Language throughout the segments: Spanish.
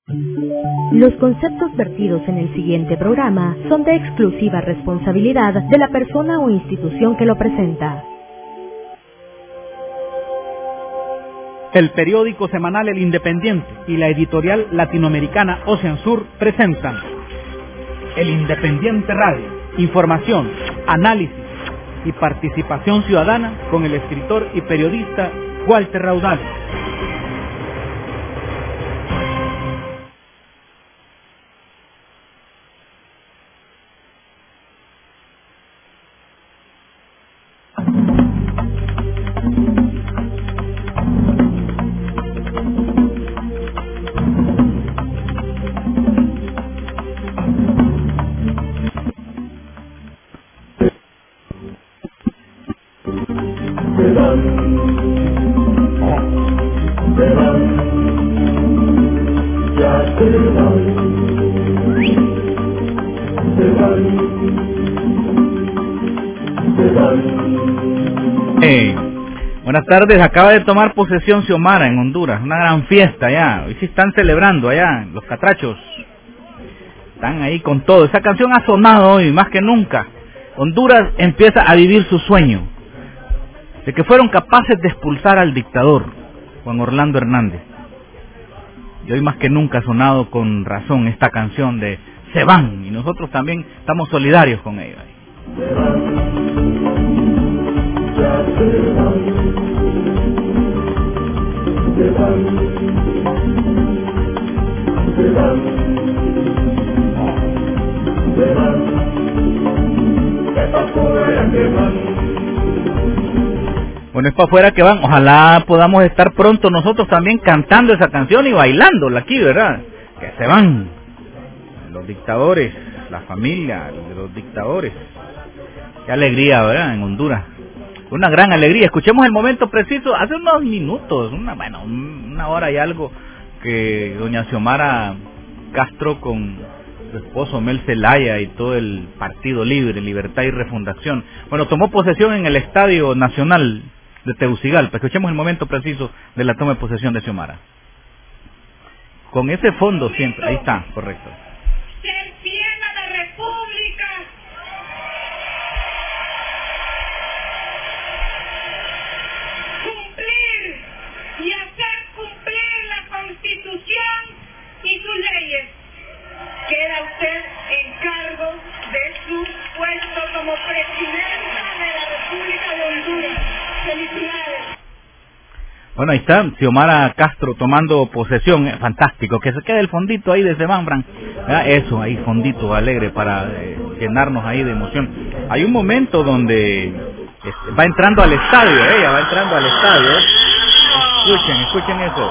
Los conceptos vertidos en el siguiente programa son de exclusiva responsabilidad de la persona o institución que lo presenta. El periódico semanal El Independiente y la editorial latinoamericana Ocean Sur presentan El Independiente Radio, información, análisis y participación ciudadana con el escritor y periodista Walter Raudal. Buenas tardes, acaba de tomar posesión Xiomara en Honduras, una gran fiesta allá, hoy sí están celebrando allá, los catrachos, están ahí con todo, esa canción ha sonado hoy más que nunca. Honduras empieza a vivir su sueño, de que fueron capaces de expulsar al dictador, Juan Orlando Hernández, y hoy más que nunca ha sonado con razón esta canción de Se van, y nosotros también estamos solidarios con ellos. Bueno, es para afuera que van. Ojalá podamos estar pronto nosotros también cantando esa canción y bailándola aquí, ¿verdad? Que se van los dictadores, la familia de los dictadores. Qué alegría, ¿verdad? En Honduras. Una gran alegría. Escuchemos el momento preciso, hace unos minutos, una hora y algo, que doña Xiomara Castro con su esposo Mel Zelaya y todo el Partido Libre, Libertad y Refundación, tomó posesión en el Estadio Nacional de Tegucigalpa. Escuchemos el momento preciso de la toma de posesión de Xiomara. Con ese fondo siempre, ahí está, correcto. Ser fiel a la República. Cumplir y hacer cumplir la Constitución y sus leyes. Queda usted en cargo de su puesto como presidenta de la República de Honduras. Felicidades. Bueno, ahí está Xiomara Castro tomando posesión, fantástico, que se quede el fondito ahí de Sebambran, eso, ahí fondito alegre para llenarnos ahí de emoción. Hay un momento donde va entrando al estadio, ella va entrando al estadio, escuchen eso.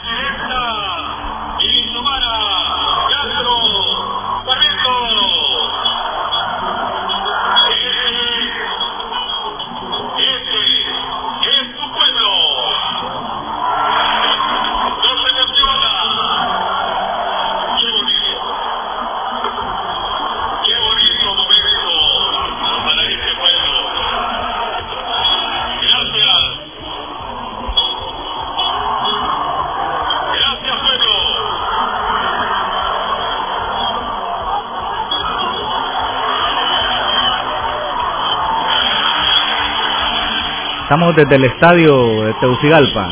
Estamos desde el estadio de Tegucigalpa.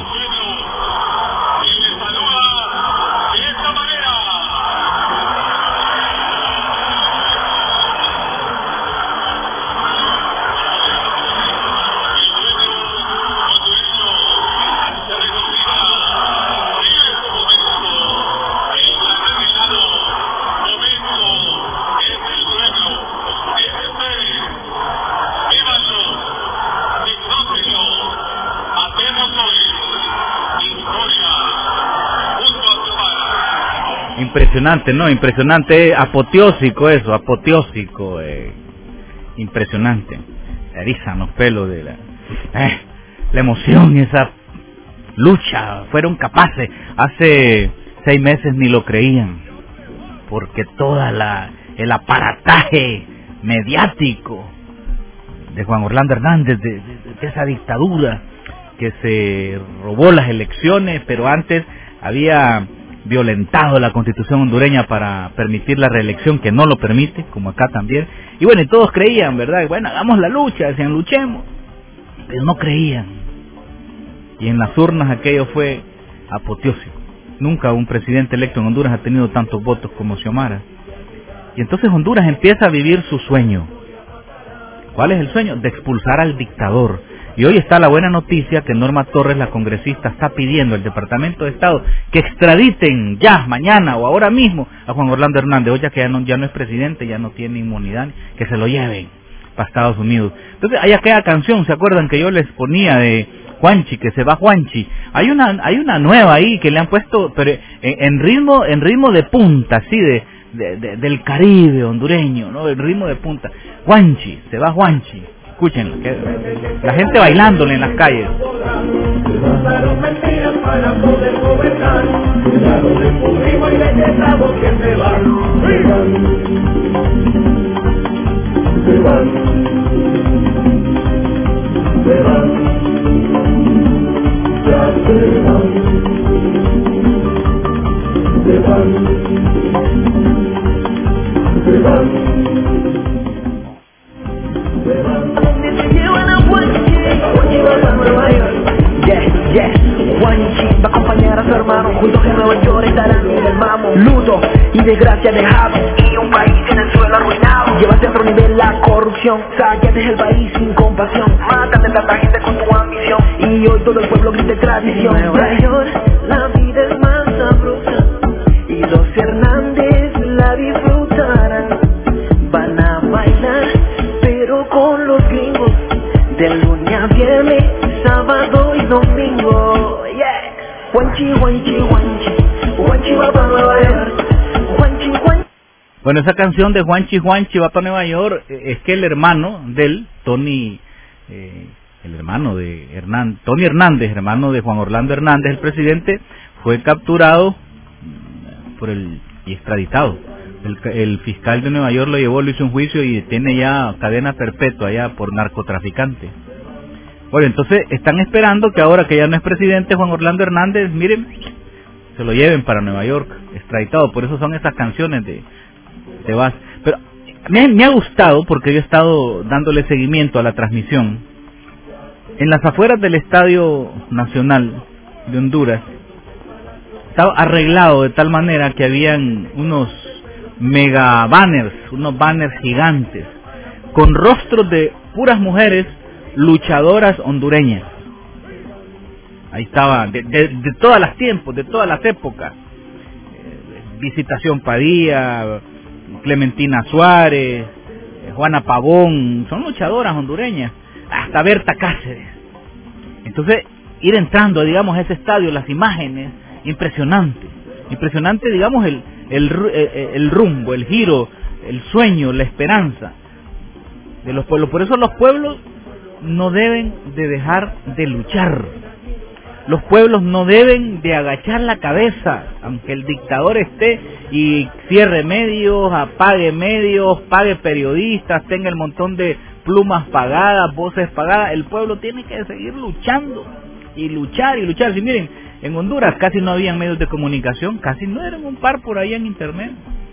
Impresionante, ¿no? Impresionante, apoteósico eso, apoteósico, impresionante. Erizan los pelos de la emoción, esa lucha, fueron capaces. Hace 6 meses ni lo creían, porque toda el aparataje mediático de Juan Orlando Hernández, de esa dictadura que se robó las elecciones, pero antes había violentado la Constitución hondureña para permitir la reelección, que no lo permite, como acá también. Y bueno, y todos creían, ¿verdad? Bueno, hagamos la lucha, decían, luchemos. Pero no creían. Y en las urnas aquello fue apoteósico. Nunca un presidente electo en Honduras ha tenido tantos votos como Xiomara. Y entonces Honduras empieza a vivir su sueño. ¿Cuál es el sueño? De expulsar al dictador. Y hoy está la buena noticia que Norma Torres, la congresista, está pidiendo al Departamento de Estado que extraditen ya, mañana o ahora mismo a Juan Orlando Hernández. Hoy ya que ya no es presidente, ya no tiene inmunidad, que se lo lleven para Estados Unidos. Entonces hay aquella canción, ¿se acuerdan que yo les ponía de Juanchi, que se va Juanchi? Hay una nueva ahí que le han puesto, pero en ritmo de punta, así del Caribe hondureño, ¿no? El ritmo de punta. Juanchi, se va Juanchi. Escúchenlo, la gente bailándole en las calles. Juanchi va a acompañar a su hermano, juntos en Nueva York estarán en el mamo. Luto y desgracia dejado, y un país en el suelo arruinado. Llevaste a otro nivel la corrupción, sáquate del país sin compasión. Matan a tanta gente con tu ambición, y hoy todo el pueblo grita tradición. En Nueva York la vida es más sabrosa, y los Hernández la disfrutarán. Van a bailar, pero con los gringos, de lunes a viernes, sábado y domingo. Yeah. Juanchi, Juanchi, Juanchi, Juanchi va para Nueva York. Juanchi, Juanchi. Bueno, esa canción de Juanchi, Juanchi va para Nueva York, es que el hermano del Tony, el hermano de Tony Hernández, hermano de Juan Orlando Hernández, el presidente, fue capturado y extraditado. El fiscal de Nueva York lo llevó, lo hizo un juicio y tiene ya cadena perpetua ya por narcotraficante. Bueno, entonces están esperando que ahora que ya no es presidente Juan Orlando Hernández, miren, se lo lleven para Nueva York, extraditado. Por eso son esas canciones de Vas. Pero me ha gustado, porque yo he estado dándole seguimiento a la transmisión. En las afueras del Estadio Nacional de Honduras, estaba arreglado de tal manera que habían unos mega banners, unos banners gigantes, con rostros de puras mujeres luchadoras hondureñas. Ahí estaba, de todas las tiempos, de todas las épocas. Visitación Padilla, Clementina Suárez, Juana Pavón, son luchadoras hondureñas, hasta Berta Cáceres. Entonces, ir entrando, digamos, a ese estadio, las imágenes, impresionante, digamos, el rumbo, el giro, el sueño, la esperanza de los pueblos. Por eso los pueblos no deben de dejar de luchar. Los pueblos no deben de agachar la cabeza, aunque el dictador esté y cierre medios, apague medios, pague periodistas, tenga el montón de plumas pagadas, voces pagadas. El pueblo tiene que seguir luchando y luchar y luchar. Si miren, en Honduras casi no había medios de comunicación, casi no eran un par por ahí en internet.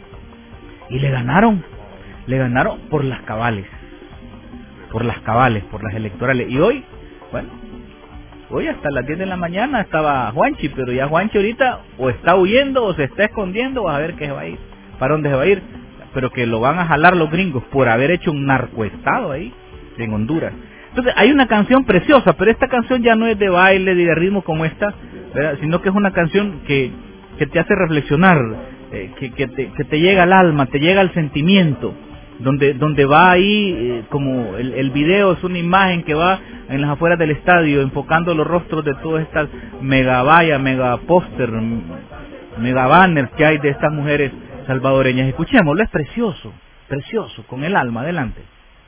Y le ganaron por las cabales, por las electorales. Y hoy, bueno, hoy hasta las 10 de la mañana estaba Juanchi, pero ya Juanchi ahorita o está huyendo o se está escondiendo, vas a ver que se va a ir, para dónde se va a ir, pero que lo van a jalar los gringos por haber hecho un narcoestado ahí en Honduras. Entonces hay una canción preciosa, pero esta canción ya no es de baile ni de ritmo como esta, ¿verdad? Sino que es una canción que te hace reflexionar, que te llega al alma, te llega al sentimiento, donde va ahí, como el video es una imagen que va en las afueras del estadio, enfocando los rostros de todas estas mega vallas, mega póster, mega banners que hay de estas mujeres salvadoreñas. Escuchémoslo, es precioso, con el alma, adelante.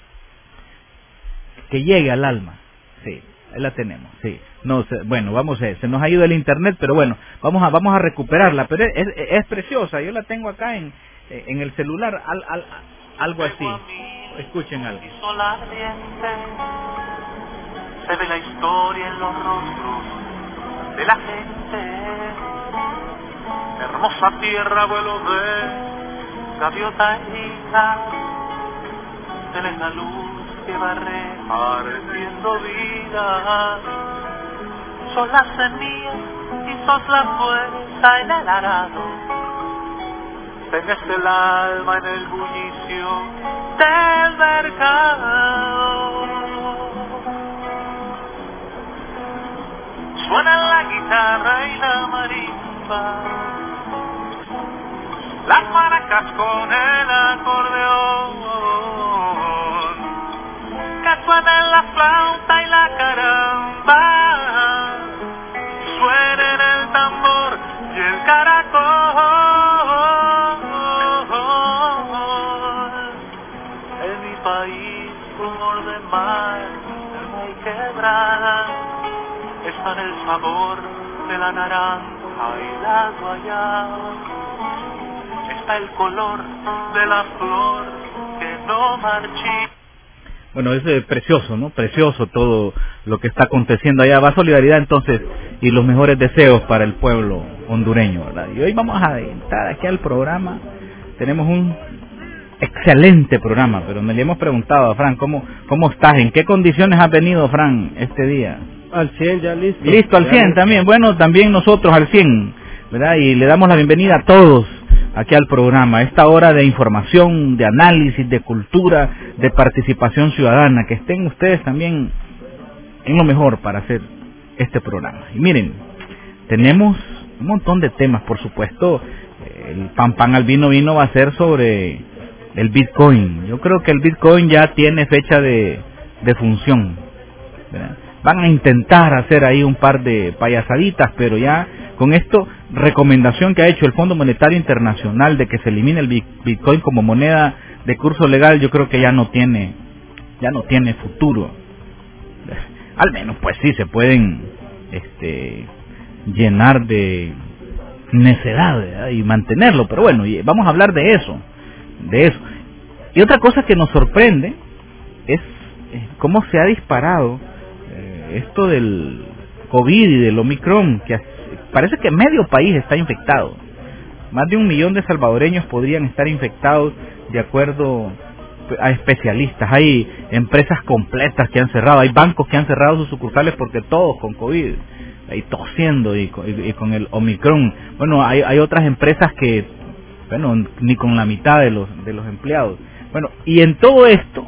Que llegue al alma, sí, ahí la tenemos, sí. No, bueno, se nos ha ido el internet, pero bueno, vamos a recuperarla, pero es preciosa, yo la tengo acá en el celular, algo así. Escuchen algo. Se ve la historia en los rostros de la gente. hermosa tierra, vuelo de gaviota herida. Tenés la luz que va repartiendo vida. Sos la semilla y sos la fuerza en el arado. Tenés el alma en el bullicio del mercado. Suena la guitarra y la marimba, las maracas con el acordeón, que suene la flauta y la caramba, suenen el tambor y el caracol. En mi país rumor de mar, y quebrada, está en el sabor de la naranja y la guayaba, está el color de la flor que no marchita. Bueno, es precioso, ¿no? Precioso todo lo que está aconteciendo allá. Va solidaridad entonces y los mejores deseos para el pueblo hondureño, ¿verdad? Y hoy vamos a entrar aquí al programa. Tenemos un excelente programa, pero me le hemos preguntado a Fran, ¿cómo estás? ¿En qué condiciones has venido, Fran, este día? Al 100, ya listo. Listo, al 100 también. Bueno, también nosotros al 100, ¿verdad? Y le damos la bienvenida a todos aquí al programa, a esta hora de información, de análisis, de cultura, de participación ciudadana, que estén ustedes también en lo mejor para hacer este programa. Y miren, tenemos un montón de temas, por supuesto. El pan al vino va a ser sobre el Bitcoin. Yo creo que el Bitcoin ya tiene fecha de función, ¿verdad? Van a intentar hacer ahí un par de payasaditas, pero ya con esto, recomendación que ha hecho el Fondo Monetario Internacional de que se elimine el Bitcoin como moneda de curso legal, yo creo que ya no tiene futuro. Al menos pues sí se pueden llenar de necedad, ¿verdad? Y mantenerlo, pero bueno, vamos a hablar de eso. Y otra cosa que nos sorprende es cómo se ha disparado esto del COVID y del Omicron, que parece que medio país está infectado. Más de 1 millón de salvadoreños podrían estar infectados, de acuerdo a especialistas. Hay empresas completas que han cerrado, hay bancos que han cerrado sus sucursales porque todos con COVID, ahí tosiendo y con el Omicron. Bueno, hay otras empresas que, bueno, ni con la mitad de los empleados. Bueno, y en todo esto,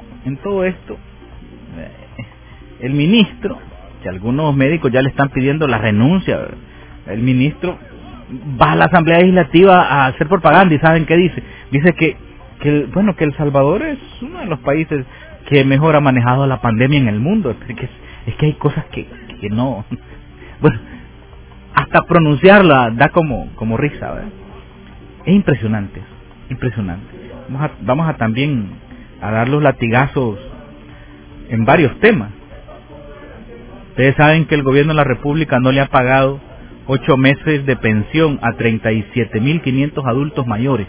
el ministro, que algunos médicos ya le están pidiendo la renuncia, ¿verdad? El ministro va a la Asamblea Legislativa a hacer propaganda y ¿saben qué dice? Dice que El Salvador es uno de los países que mejor ha manejado la pandemia en el mundo. Es que hay cosas que no... Bueno, hasta pronunciarla da como risa, ¿verdad? Es impresionante. Vamos a también a dar los latigazos en varios temas. Ustedes saben que el gobierno de la República no le ha pagado 8 meses de pensión a 37.500 adultos mayores.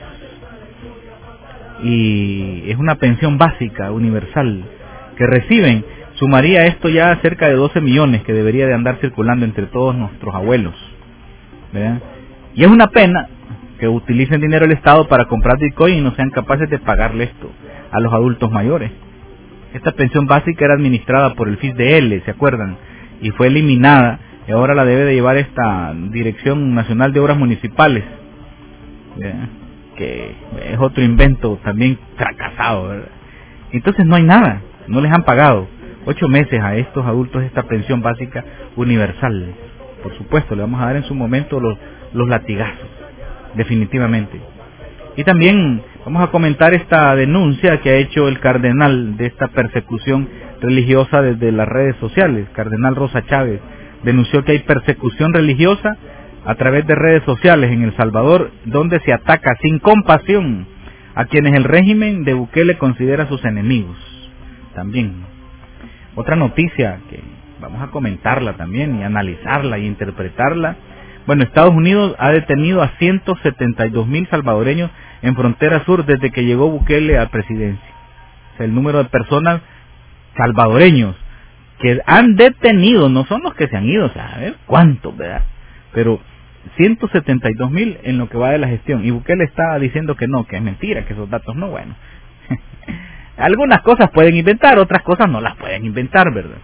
Y es una pensión básica, universal, que reciben. Sumaría esto ya a cerca de 12 millones que debería de andar circulando entre todos nuestros abuelos, ¿verdad? Y es una pena que utilicen dinero del Estado para comprar Bitcoin y no sean capaces de pagarle esto a los adultos mayores. Esta pensión básica era administrada por el FISDL, ¿se acuerdan? Y fue eliminada, y ahora la debe de llevar esta Dirección Nacional de Obras Municipales, ¿verdad? Que es otro invento también fracasado, ¿verdad? Entonces no hay nada, no les han pagado 8 meses a estos adultos esta pensión básica universal. Por supuesto, le vamos a dar en su momento los latigazos, definitivamente. Y también vamos a comentar esta denuncia que ha hecho el cardenal de esta persecución religiosa desde las redes sociales. Cardenal Rosa Chávez denunció que hay persecución religiosa a través de redes sociales en El Salvador, donde se ataca sin compasión a quienes el régimen de Bukele considera sus enemigos. También otra noticia que vamos a comentarla también y analizarla y interpretarla. Bueno, Estados Unidos ha detenido a 172.000 salvadoreños en frontera sur desde que llegó Bukele a presidencia. O sea, el número de personas salvadoreños que han detenido, no son los que se han ido, o sea, a ver cuántos, ¿verdad? Pero 172,000 en lo que va de la gestión. Y Bukele está diciendo que no, que es mentira, que esos datos no, bueno. Algunas cosas pueden inventar, otras cosas no las pueden inventar, ¿verdad?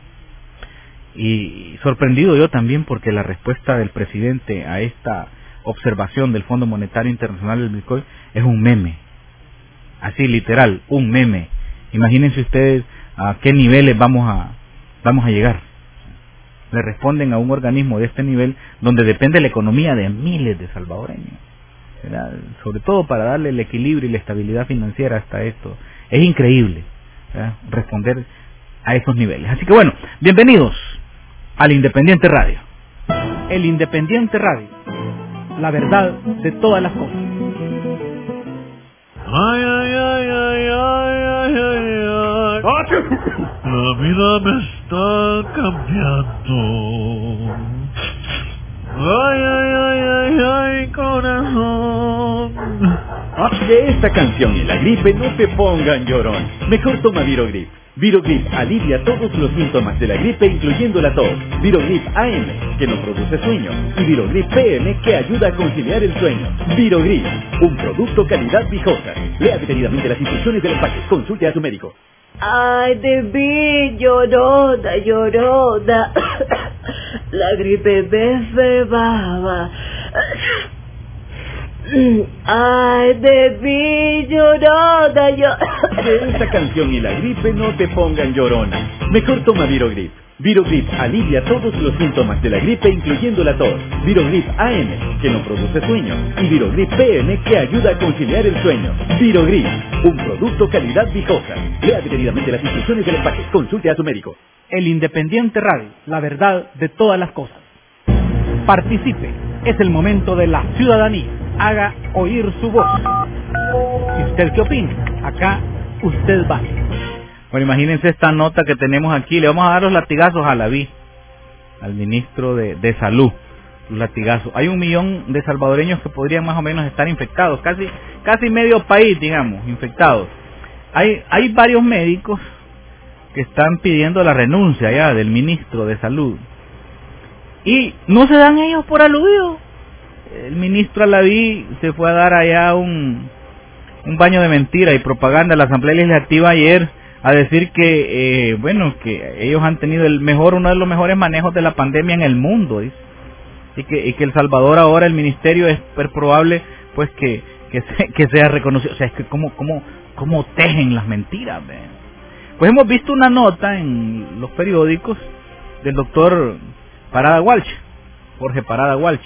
Y sorprendido yo también porque la respuesta del presidente a esta observación del Fondo Monetario Internacional del Bitcoin es un meme. Así literal, un meme. Imagínense ustedes a qué niveles vamos a llegar. Le responden a un organismo de este nivel donde depende la economía de miles de salvadoreños, ¿verdad? Sobre todo para darle el equilibrio y la estabilidad financiera hasta esto. Es increíble, ¿verdad?, responder a esos niveles. Así que bueno, bienvenidos al Independiente Radio. El Independiente Radio, la verdad de todas las cosas. Ay, ay, ay, ay, ay, ay, ay, ay. La vida me está cambiando. Ay, ay, ay, ay, ay, corazón. Que esta canción y la gripe no te pongan llorón. Mejor toma Virogrip. Virogrip alivia todos los síntomas de la gripe, incluyendo la tos. Virogrip AM, que no produce sueño. Y Virogrip PM, que ayuda a conciliar el sueño. Virogrip, un producto calidad Vijosa. Lea detenidamente las instrucciones del empaque. Consulte a su médico. Ay, de mí, llorona, llorona. La gripe me cebaba. Ay, de mí, llorona, Que esta canción y la gripe no te pongan llorona. Mejor toma Virogrip. Virogrip alivia todos los síntomas de la gripe, incluyendo la tos. Virogrip AM, que no produce sueño. Y Virogrip PM, que ayuda a conciliar el sueño. Virogrip, un producto calidad Vijosa. Lea detenidamente las instrucciones del empaque. Consulte a su médico. El Independiente Radio, la verdad de todas las cosas. Participe, es el momento de la ciudadanía. Haga oír su voz. ¿Y usted qué opina? Acá usted va. Bueno, imagínense esta nota que tenemos aquí. Le vamos a dar los latigazos a Laví, al ministro de Salud. Los latigazos. Hay 1 millón de salvadoreños que podrían más o menos estar infectados. Casi medio país, digamos, infectados. Hay varios médicos que están pidiendo la renuncia ya del ministro de Salud. Y no se dan ellos por aludidos. El ministro Alaví se fue a dar allá un baño de mentira y propaganda a la Asamblea Legislativa ayer a decir que, que ellos han tenido uno de los mejores manejos de la pandemia en el mundo, dice. Y que El Salvador ahora, el ministerio, es probable pues que sea reconocido. O sea, es que cómo tejen las mentiras, ¿ve? Pues hemos visto una nota en los periódicos del doctor Parada Walsh, Jorge Parada Walsh.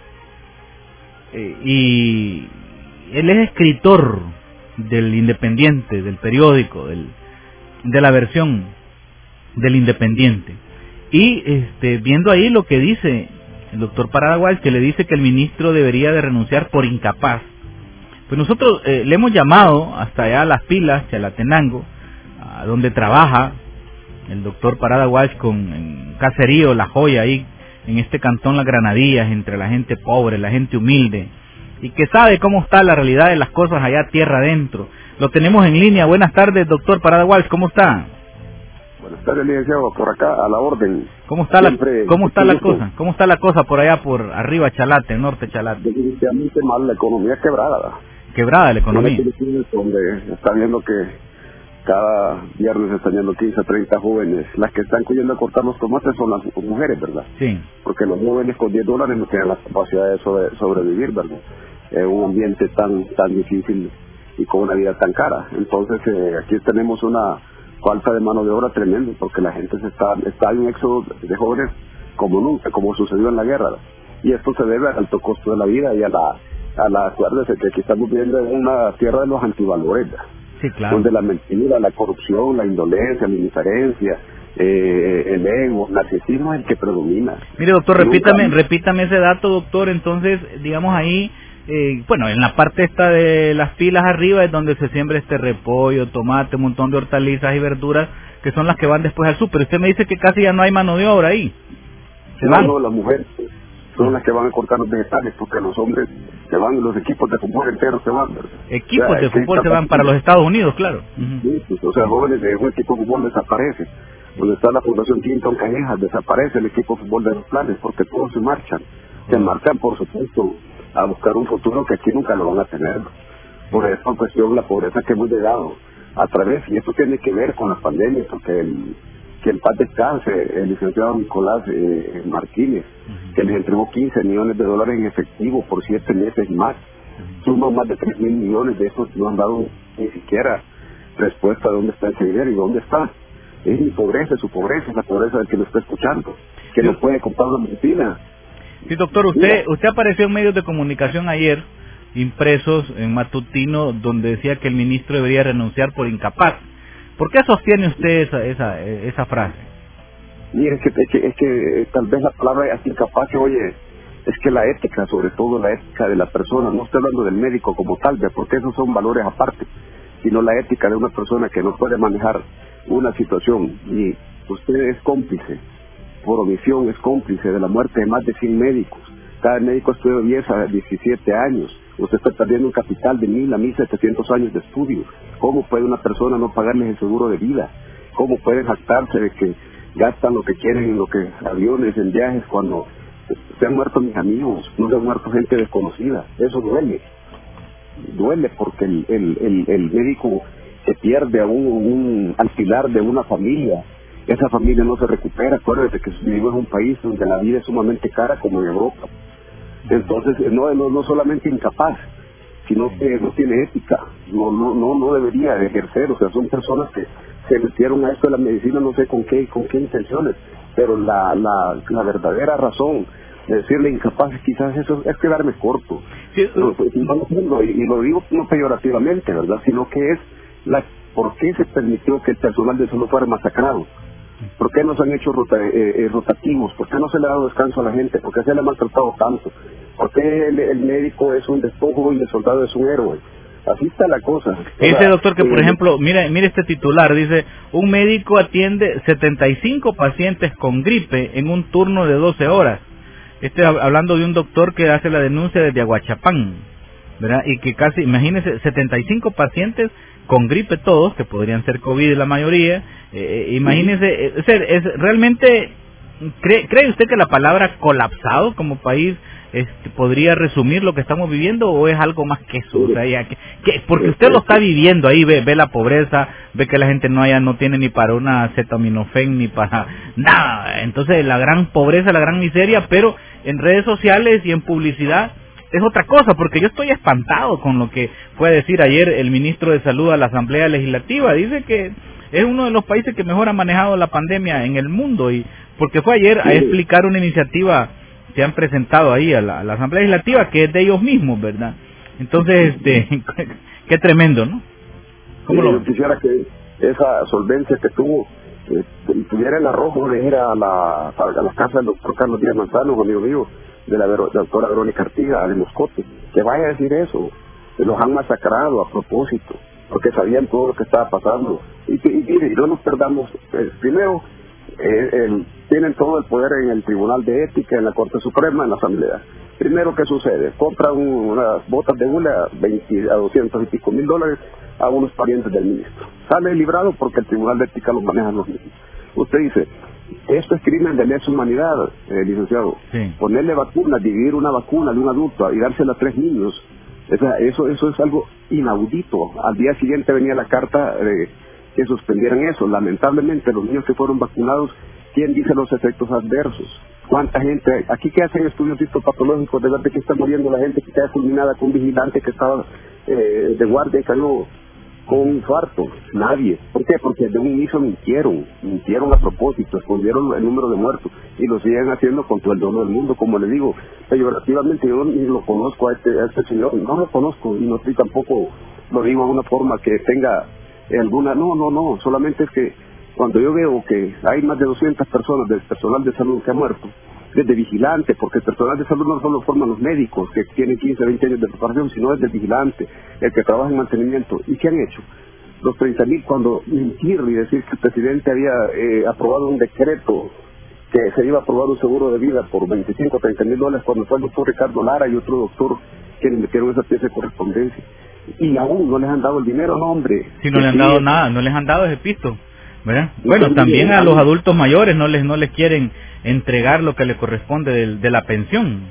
Y él es escritor del Independiente, del periódico, de la versión del Independiente. Y viendo ahí lo que dice el doctor Parada Walsh, que le dice que el ministro debería de renunciar por incapaz. Pues nosotros le hemos llamado hasta allá a Las Pilas, Chalatenango, a donde trabaja el doctor Parada Walsh en Caserío, La Joya, ahí en este cantón Las Granadillas, entre la gente pobre, la gente humilde, y que sabe cómo está la realidad de las cosas allá tierra adentro. Lo tenemos en línea. Buenas tardes, doctor Parada Walsh, ¿cómo está? Buenas tardes, licenciado, por acá a la orden. ¿Cómo está la cosa? ¿Cómo está la cosa por allá por arriba Chalate, norte Chalate? Definitivamente mal, la economía quebrada. Quebrada la economía. Donde está viendo que cada viernes están yendo 15 a 30 jóvenes. Las que están cogiendo a cortar los tomates son las mujeres, ¿verdad? Sí. Porque los jóvenes con $10 no tienen la capacidad de sobrevivir, ¿verdad? En un ambiente tan difícil y con una vida tan cara. Entonces aquí tenemos una falta de mano de obra tremenda, porque la gente está en un éxodo de jóvenes como nunca, como sucedió en la guerra. Y esto se debe al alto costo de la vida y a la acuérdese que aquí estamos viviendo en una tierra de los antivalores, ¿verdad? Sí, claro. Donde la mentira, la corrupción, la indolencia, la indiferencia, el ego, el narcisismo es el que predomina. Mire, doctor, repítame ese dato, doctor. Entonces, digamos ahí, en la parte esta de Las Pilas arriba es donde se siembra repollo, tomate, un montón de hortalizas y verduras que son las que van después al súper. Usted me dice que casi ya no hay mano de obra ahí. No, las mujeres son las que van a cortar los vegetales, porque los hombres se van, los equipos de fútbol enteros se van, ¿verdad? Equipos de fútbol se van para los Estados Unidos, claro. Sí, pues, o sea, jóvenes de un equipo de fútbol desaparece. Donde está la Fundación Clinton Callejas, desaparece el equipo de fútbol de los planes, porque todos se marchan. se marchan, por supuesto, a buscar un futuro que aquí nunca lo van a tener. Por esta cuestión, la pobreza que hemos llegado a través, y esto tiene que ver con la pandemia, porque que en paz descanse el licenciado Nicolás Martínez, que les entregó 15 millones de dólares en efectivo por 7 meses más, suman más de 3.000 millones de esos, no han dado ni siquiera respuesta de dónde está ese dinero y dónde está. Es mi pobreza, es su pobreza, es la pobreza del que lo está escuchando, que no puede comprar una medicina. Sí, doctor, usted apareció en medios de comunicación ayer, impresos en matutino, donde decía que el ministro debería renunciar por incapaz. ¿Por qué sostiene usted esa frase? Mire, es que tal vez la palabra es incapaz, oye, es que la ética, sobre todo la ética de la persona, no estoy hablando del médico como tal, porque esos son valores aparte, sino la ética de una persona que no puede manejar una situación, y usted es cómplice, por omisión es cómplice de la muerte de más de 100 médicos. Cada médico estudió 10 a 17 años. Usted está perdiendo un capital de 1.000 a 1.700 años de estudio. ¿Cómo puede una persona no pagarles el seguro de vida? ¿Cómo pueden jactarse de que gastan lo que quieren en lo que aviones, en viajes, cuando se han muerto mis amigos, no se han muerto gente desconocida? Eso duele. Duele porque el médico que pierde a al pilar de una familia, esa familia no se recupera. Acuérdate que vivimos en un país donde la vida es sumamente cara, como en Europa. Entonces no solamente incapaz, sino que no tiene ética, no debería de ejercer. O sea, son personas que se metieron a esto de la medicina, no sé con qué intenciones, pero la verdadera razón de decirle incapaz, quizás eso es quedarme corto. Sí. Y lo digo no peyorativamente, ¿verdad? Sino que es ¿por qué se permitió que el personal de salud fuera masacrado? ¿Por qué no se han hecho rotativos? ¿Por qué no se le ha dado descanso a la gente? ¿Por qué se le ha maltratado tanto? ¿Por qué el médico es un despojo y el soldado es un héroe? Así está la cosa. Dice, doctor, que por ejemplo, mire este titular, dice, un médico atiende 75 pacientes con gripe en un turno de 12 horas. Hablando de un doctor que hace la denuncia desde Aguachapán, ¿verdad? Y que casi, imagínese, 75 pacientes con gripe todos, que podrían ser COVID la mayoría. Imagínese, realmente, ¿cree usted que la palabra colapsado como país podría resumir lo que estamos viviendo, o es algo más que eso? O sea, porque usted lo está viviendo ahí, ve la pobreza, ve que la gente no tiene ni para una acetaminofén ni para nada. Entonces la gran pobreza, la gran miseria, pero en redes sociales y en publicidad es otra cosa, porque yo estoy espantado con lo que fue a decir ayer el ministro de Salud a la Asamblea Legislativa. Dice que es uno de los países que mejor ha manejado la pandemia en el mundo, y porque fue ayer a explicar una iniciativa que han presentado ahí a la Asamblea Legislativa, que es de ellos mismos, ¿verdad? Entonces, qué tremendo, ¿no? ¿Cómo yo quisiera que esa solvencia que tuvo tuviera el arrojo de ir a la casa del doctor Carlos Díaz Manzano, un amigo mío, de la doctora Verónica Artiga, de Moscote, que vaya a decir eso. Los han masacrado a propósito, porque sabían todo lo que estaba pasando. Y mire, no nos perdamos. Primero, tienen todo el poder en el Tribunal de Ética, en la Corte Suprema, en la Asamblea. Primero, ¿qué sucede? Compran unas botas de hule a 200 y pico mil dólares a unos parientes del ministro. Sale librado porque el Tribunal de Ética lo manejan los mismos. Usted dice, esto es crimen de lesa humanidad, licenciado. Sí. Ponerle vacunas, dividir una vacuna de un adulto y dársela a 3 niños, eso es algo inaudito. Al día siguiente venía la carta que suspendieran eso. Lamentablemente, los niños que fueron vacunados, ¿quién dice los efectos adversos? ¿Cuánta gente? Aquí que hacen estudios histopatológicos de ver de que está muriendo la gente que queda fulminada con un vigilante que estaba de guardia y cayó con un infarto? Nadie. ¿Por qué? Porque de un inicio mintieron a propósito, escondieron el número de muertos y lo siguen haciendo con todo el dono del mundo. Como le digo, peyorativamente, yo ni lo conozco a este señor, no lo conozco, y no estoy tampoco, lo digo de una forma que tenga alguna, no, solamente es que cuando yo veo que hay más de 200 personas del personal de salud que ha muerto, desde vigilante, porque el personal de salud no solo forman los médicos que tienen 15, 20 años de preparación, sino desde el vigilante, el que trabaja en mantenimiento. ¿Y qué han hecho? Los 30.000, cuando mentir y decir que el presidente había aprobado un decreto que se iba a aprobar un seguro de vida por 25 o 30.000 dólares, cuando fue el doctor Ricardo Lara y otro doctor que le metieron esa pieza de correspondencia. Y aún no les han dado el dinero, no, hombre. Si no le han dado nada, no les han dado ese pisto, ¿verdad? Bueno, también a los adultos mayores no les quieren entregar lo que les corresponde de la pensión.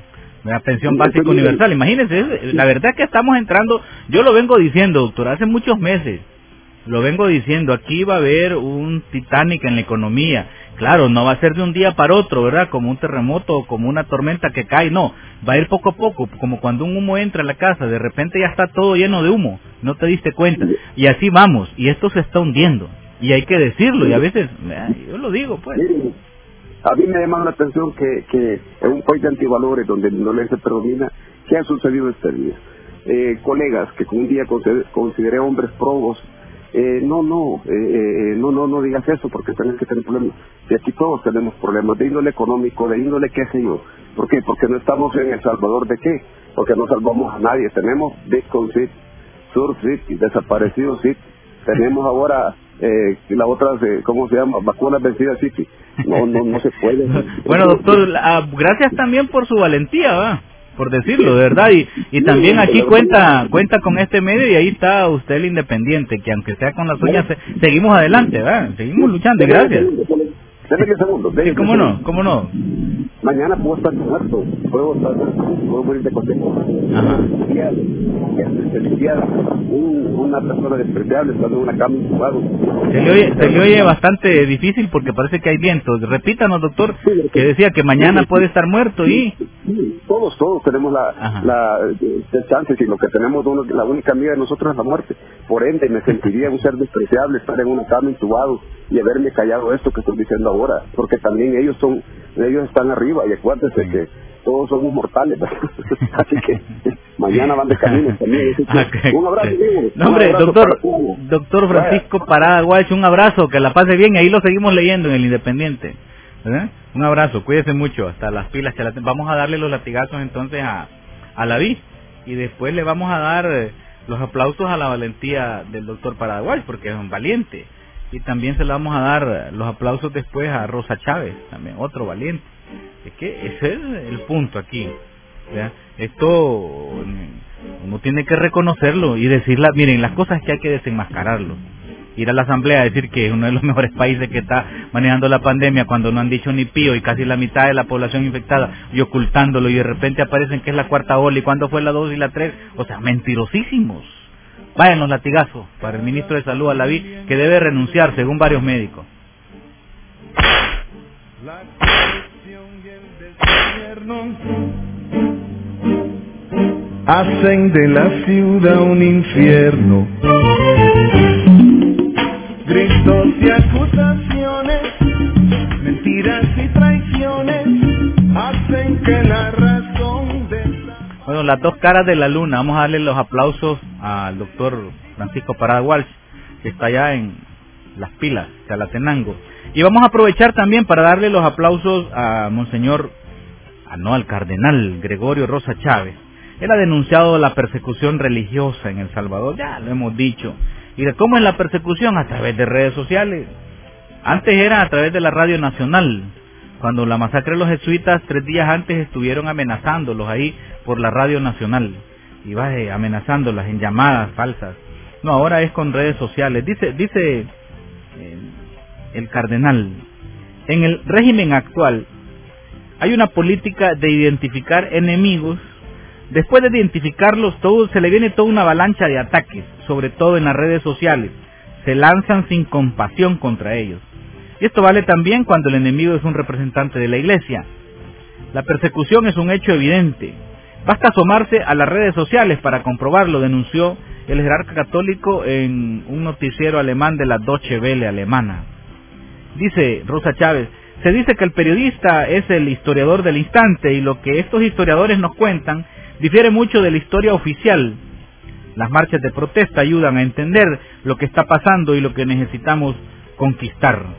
La pensión básica universal, imagínense, la verdad es que estamos entrando, yo lo vengo diciendo, doctor, hace muchos meses, lo vengo diciendo, aquí va a haber un Titanic en la economía. Claro, no va a ser de un día para otro, ¿verdad? Como un terremoto o como una tormenta que cae, no. Va a ir poco a poco, como cuando un humo entra a la casa, de repente ya está todo lleno de humo, no te diste cuenta. Y así vamos, y esto se está hundiendo. Y hay que decirlo, y a veces, yo lo digo, pues. A mí me llama la atención que en un país de antivalores donde la violencia predomina, ¿qué ha sucedido este día? Colegas que un día consideré hombres probos, no digas eso porque tenés que tener problemas. Y aquí todos tenemos problemas de índole económico, de índole qué sé yo. ¿Por qué? Porque no estamos en El Salvador de qué, porque no salvamos a nadie. Tenemos Bitcoin City, Sur City, desaparecido City. Tenemos ahora la otra, ¿cómo se llama? Vacunas vencidas City. No se puede. Bueno, doctor, gracias también por su valentía, ¿va? Por decirlo, de verdad, y también aquí cuenta con este medio, y ahí está usted el independiente, que aunque sea con las uñas, seguimos adelante, ¿verdad? Seguimos luchando, gracias. Denle 10 segundos. Sí, ¿cómo no? Mañana puedo estar muerto, puedo morir de contento. Ajá. Una persona despreciable estando en una cama incubado. Se le oye bastante difícil porque parece que hay viento. Repítanos, doctor, que decía que mañana puede estar muerto y... Sí, todos tenemos la chance, y lo que tenemos, la única amiga de nosotros es la muerte. Por ende, me sentiría un ser despreciable estar en una cama intubado y haberme callado esto que estoy diciendo ahora, porque también ellos están arriba, y acuérdense que todos somos mortales. Así que mañana van de camino también. Un abrazo, amigo. No, hombre, doctor Francisco Parada Walsh, un abrazo, que la pase bien, y ahí lo seguimos leyendo en el Independiente. ¿Verdad? Un abrazo, cuídese mucho, hasta las pilas. Vamos a darle los latigazos entonces a la Vi, y después le vamos a dar los aplausos a la valentía del doctor Parada Walsh, porque es un valiente. Y también se le vamos a dar los aplausos después a Rosa Chávez, también otro valiente. Es que ese es el punto aquí, ¿verdad? Esto uno tiene que reconocerlo y decirla, miren, las cosas que hay que desenmascararlo. Ir a la asamblea a decir que es uno de los mejores países que está manejando la pandemia cuando no han dicho ni pío y casi la mitad de la población infectada, y ocultándolo, y de repente aparecen que es la cuarta ola y cuándo fue la 2 y la 3, o sea, mentirosísimos. Vayan los latigazos para el ministro de Salud, Alaví, que debe renunciar según varios médicos. La corrupción y el desgobierno hacen de la ciudad un infierno. Gritos y acusaciones, mentiras y traiciones hacen que la razón de... Bueno, las dos caras de la luna. Vamos a darle los aplausos al doctor Francisco Parada Walsh, que está allá en Las Pilas, Chalatenango. Y vamos a aprovechar también para darle los aplausos a al cardenal Gregorio Rosa Chávez. Él ha denunciado la persecución religiosa en El Salvador, ya lo hemos dicho. ¿Y de cómo es la persecución? A través de redes sociales. Antes era a través de la Radio Nacional. Cuando la masacre de los jesuitas, 3 días antes estuvieron amenazándolos ahí por la Radio Nacional. Iba amenazándolas en llamadas falsas. No, ahora es con redes sociales. Dice el cardenal, en el régimen actual hay una política de identificar enemigos. Después de identificarlos todos, se le viene toda una avalancha de ataques, sobre todo en las redes sociales. Se lanzan sin compasión contra ellos. Y esto vale también cuando el enemigo es un representante de la Iglesia. La persecución es un hecho evidente. Basta asomarse a las redes sociales para comprobarlo, denunció el jerarca católico en un noticiero alemán de la Deutsche Welle alemana. Dice Rosa Chávez, se dice que el periodista es el historiador del instante, y lo que estos historiadores nos cuentan difiere mucho de la historia oficial. Las marchas de protesta ayudan a entender lo que está pasando y lo que necesitamos conquistar.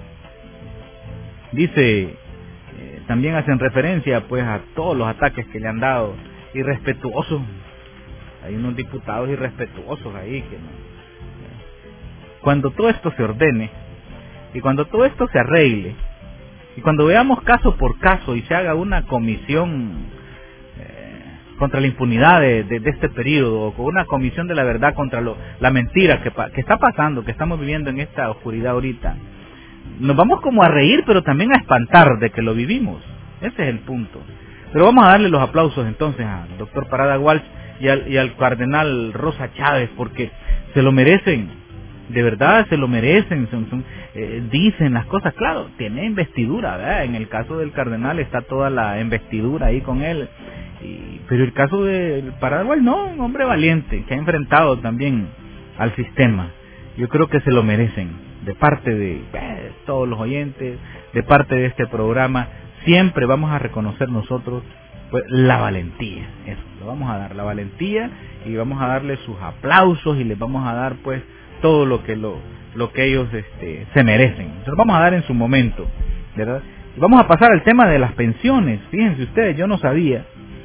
Dice, también hacen referencia pues a todos los ataques que le han dado, irrespetuosos. Hay unos diputados irrespetuosos ahí que no. Cuando todo esto se ordene y cuando todo esto se arregle y cuando veamos caso por caso y se haga una comisión contra la impunidad de este periodo, o con una comisión de la verdad contra la mentira que está pasando, que estamos viviendo en esta oscuridad ahorita, nos vamos como a reír, pero también a espantar de que lo vivimos. Ese es el punto. Pero vamos a darle los aplausos entonces al doctor Parada Walsh y al cardenal Rosa Chávez, porque se lo merecen, de verdad se lo merecen, dicen las cosas, claro, tiene investidura, ¿verdad? En el caso del cardenal está toda la investidura ahí con él, pero el caso del Parada Walsh no, un hombre valiente, que ha enfrentado también al sistema. Yo creo que se lo merecen, de parte de todos los oyentes, de parte de este programa. Siempre vamos a reconocer nosotros pues la valentía, eso, le vamos a dar la valentía y vamos a darle sus aplausos y les vamos a dar pues todo lo que ellos se merecen. Se lo vamos a dar en su momento, ¿verdad? Y vamos a pasar al tema de las pensiones. Fíjense ustedes, yo no sabía,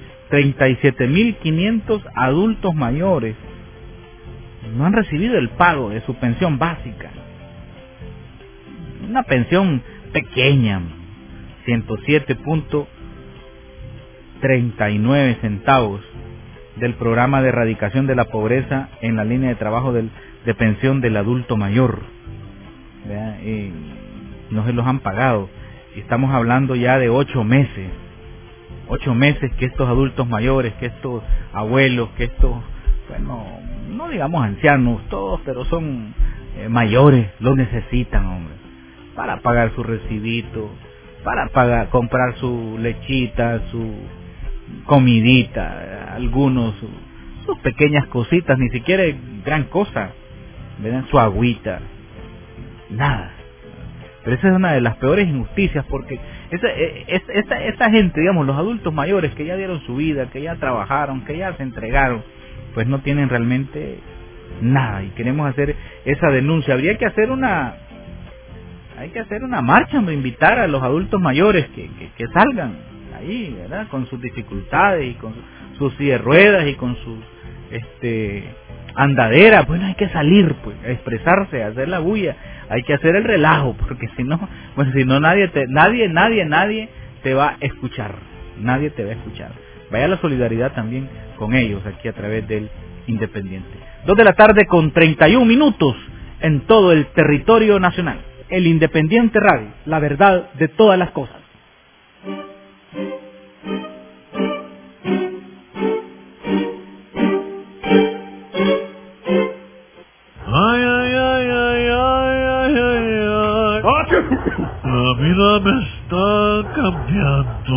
37.500 adultos mayores no han recibido el pago de su pensión básica. Una pensión pequeña, 107.39 centavos del programa de erradicación de la pobreza en la línea de trabajo de pensión del adulto mayor. No se los han pagado. Y estamos hablando ya de 8 meses. 8 meses que estos adultos mayores, que estos abuelos, que estos, bueno, no digamos ancianos todos, pero son mayores, lo necesitan, hombre, para pagar su recibito, para comprar su lechita, su comidita, algunos sus pequeñas cositas, ni siquiera gran cosa, ¿verdad? Su agüita, nada. Pero esa es una de las peores injusticias, porque esa gente, digamos, los adultos mayores que ya dieron su vida, que ya trabajaron, que ya se entregaron, pues no tienen realmente nada, y queremos hacer esa denuncia. Habría que hacer una marcha, invitar a los adultos mayores que salgan ahí, ¿verdad? Con sus dificultades y con sus silla de ruedas y con sus andadera. Bueno, hay que salir, pues, a expresarse, a hacer la bulla, hay que hacer el relajo, porque si no nadie te va a escuchar, nadie te va a escuchar. Vaya la solidaridad también con ellos aquí a través del Independiente. 2:31 en todo el territorio nacional. El Independiente Radio, la verdad de todas las cosas. Ay, ay, ay, ay, ay, ay, ay, ay. La vida me está cambiando.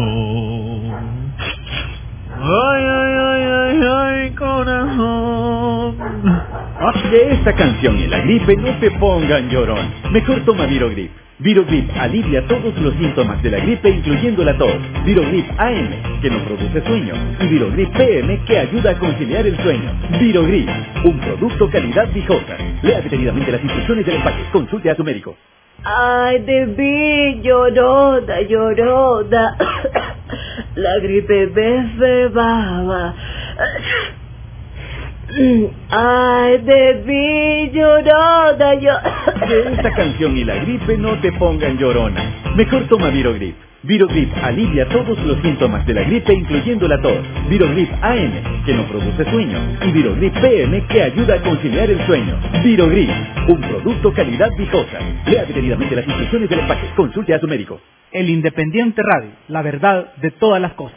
Ay, ay, ay, ay, ay, corazón. Que esta canción y la gripe no te pongan llorón. Mejor toma Virogrip. Virogrip alivia todos los síntomas de la gripe, incluyendo la tos. Virogrip AM, que no produce sueño. Y Virogrip PM, que ayuda a conciliar el sueño. Virogrip, un producto calidad Vijosa. Lea detenidamente las instrucciones del empaque. Consulte a su médico. Ay, de mí, llorona, llorona. La gripe me cebaba. Ay, de mí, llorona, Que esta canción y la gripe no te pongan llorona. Mejor toma Virogrip. Virogrip alivia todos los síntomas de la gripe, incluyendo la tos. Virogrip AM, que no produce sueño. Y Virogrip PM, que ayuda a conciliar el sueño. Virogrip, un producto calidad Vijosa. Lea detenidamente las instrucciones del empaque. Consulte a su médico. El Independiente Radio, la verdad de todas las cosas.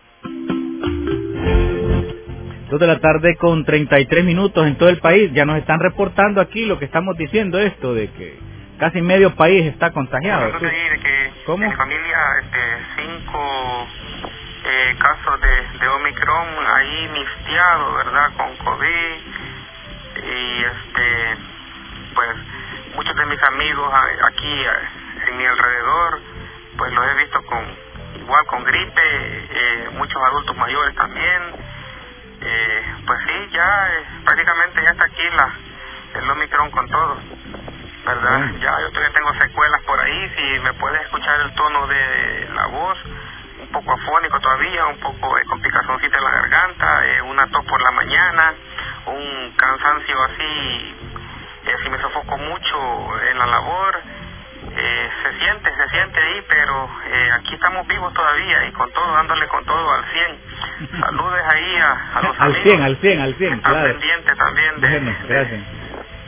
2:33 en todo el país. Ya nos están reportando aquí lo que estamos diciendo, esto de que casi medio país está contagiado. Bueno, de que ¿cómo? En mi familia 5 casos de Omicron ahí mixteado, ¿verdad? Con COVID. Y pues muchos de mis amigos aquí en mi alrededor, pues los he visto con gripe, muchos adultos mayores también. Pues sí, ya prácticamente ya está aquí el Omicron con todo, ¿verdad? Ya yo todavía tengo secuelas por ahí. Si me puedes escuchar el tono de la voz, un poco afónico todavía, un poco con picazoncita en la garganta, una tos por la mañana, un cansancio así, si me sofoco mucho en la labor, se siente ahí, pero aquí estamos vivos todavía y con todo, dándole con todo al 100. Saludes ahí a los amigos. Al 100, están claro. pendientes también de, Bueno, gracias.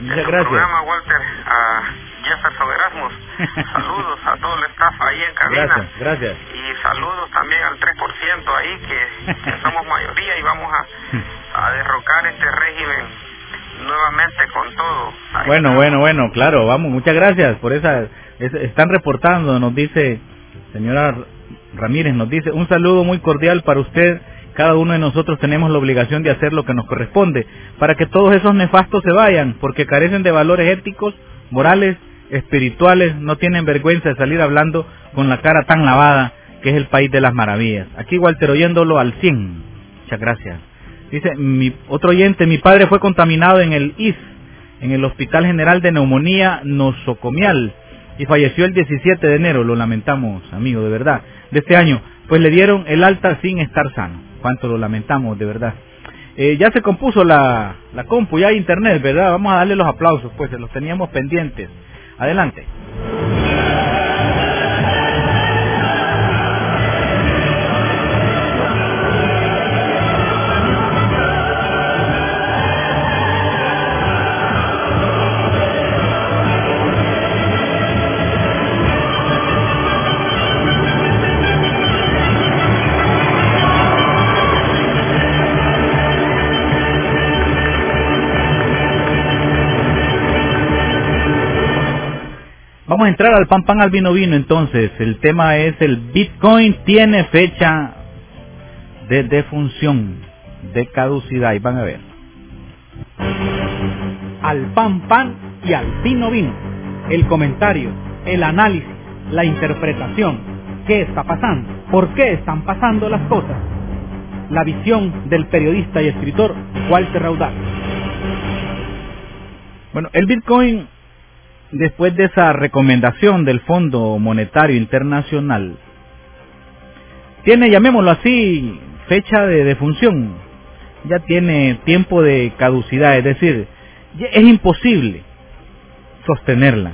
Muchas gracias. Programa, Walter, a Jefferson Erasmus. Saludos a todo el staff ahí en cabina. Gracias. Y saludos también al 3% ahí, que somos mayoría y vamos a derrocar este régimen nuevamente con todo. Ahí Bueno, claro, vamos, muchas gracias por están reportando, nos dice, señora Ramírez, nos dice, un saludo muy cordial para usted. Cada uno de nosotros tenemos la obligación de hacer lo que nos corresponde para que todos esos nefastos se vayan, porque carecen de valores éticos, morales, espirituales, no tienen vergüenza de salir hablando con la cara tan lavada que es el país de las maravillas. Aquí Walter oyéndolo al 100. Muchas gracias. Dice, otro oyente, mi padre fue contaminado en el IS, en el Hospital General de Neumonía Nosocomial, y falleció el 17 de enero, lo lamentamos, amigo, de verdad, de este año, pues le dieron el alta sin estar sano. Cuánto lo lamentamos, de verdad. Ya se compuso la compu, ya hay internet, ¿verdad? Vamos a darle los aplausos, pues, se los teníamos pendientes. Adelante. Vamos a entrar al pan al vino entonces. El tema es el Bitcoin tiene fecha de defunción, de caducidad, y van a ver. Al pan y al vino. El comentario, el análisis, la interpretación. ¿Qué está pasando? ¿Por qué están pasando las cosas? La visión del periodista y escritor Walter Raudal. Bueno, el Bitcoin, después de esa recomendación del Fondo Monetario Internacional, tiene, llamémoslo así, fecha de defunción, ya tiene tiempo de caducidad, es decir, es imposible sostenerla.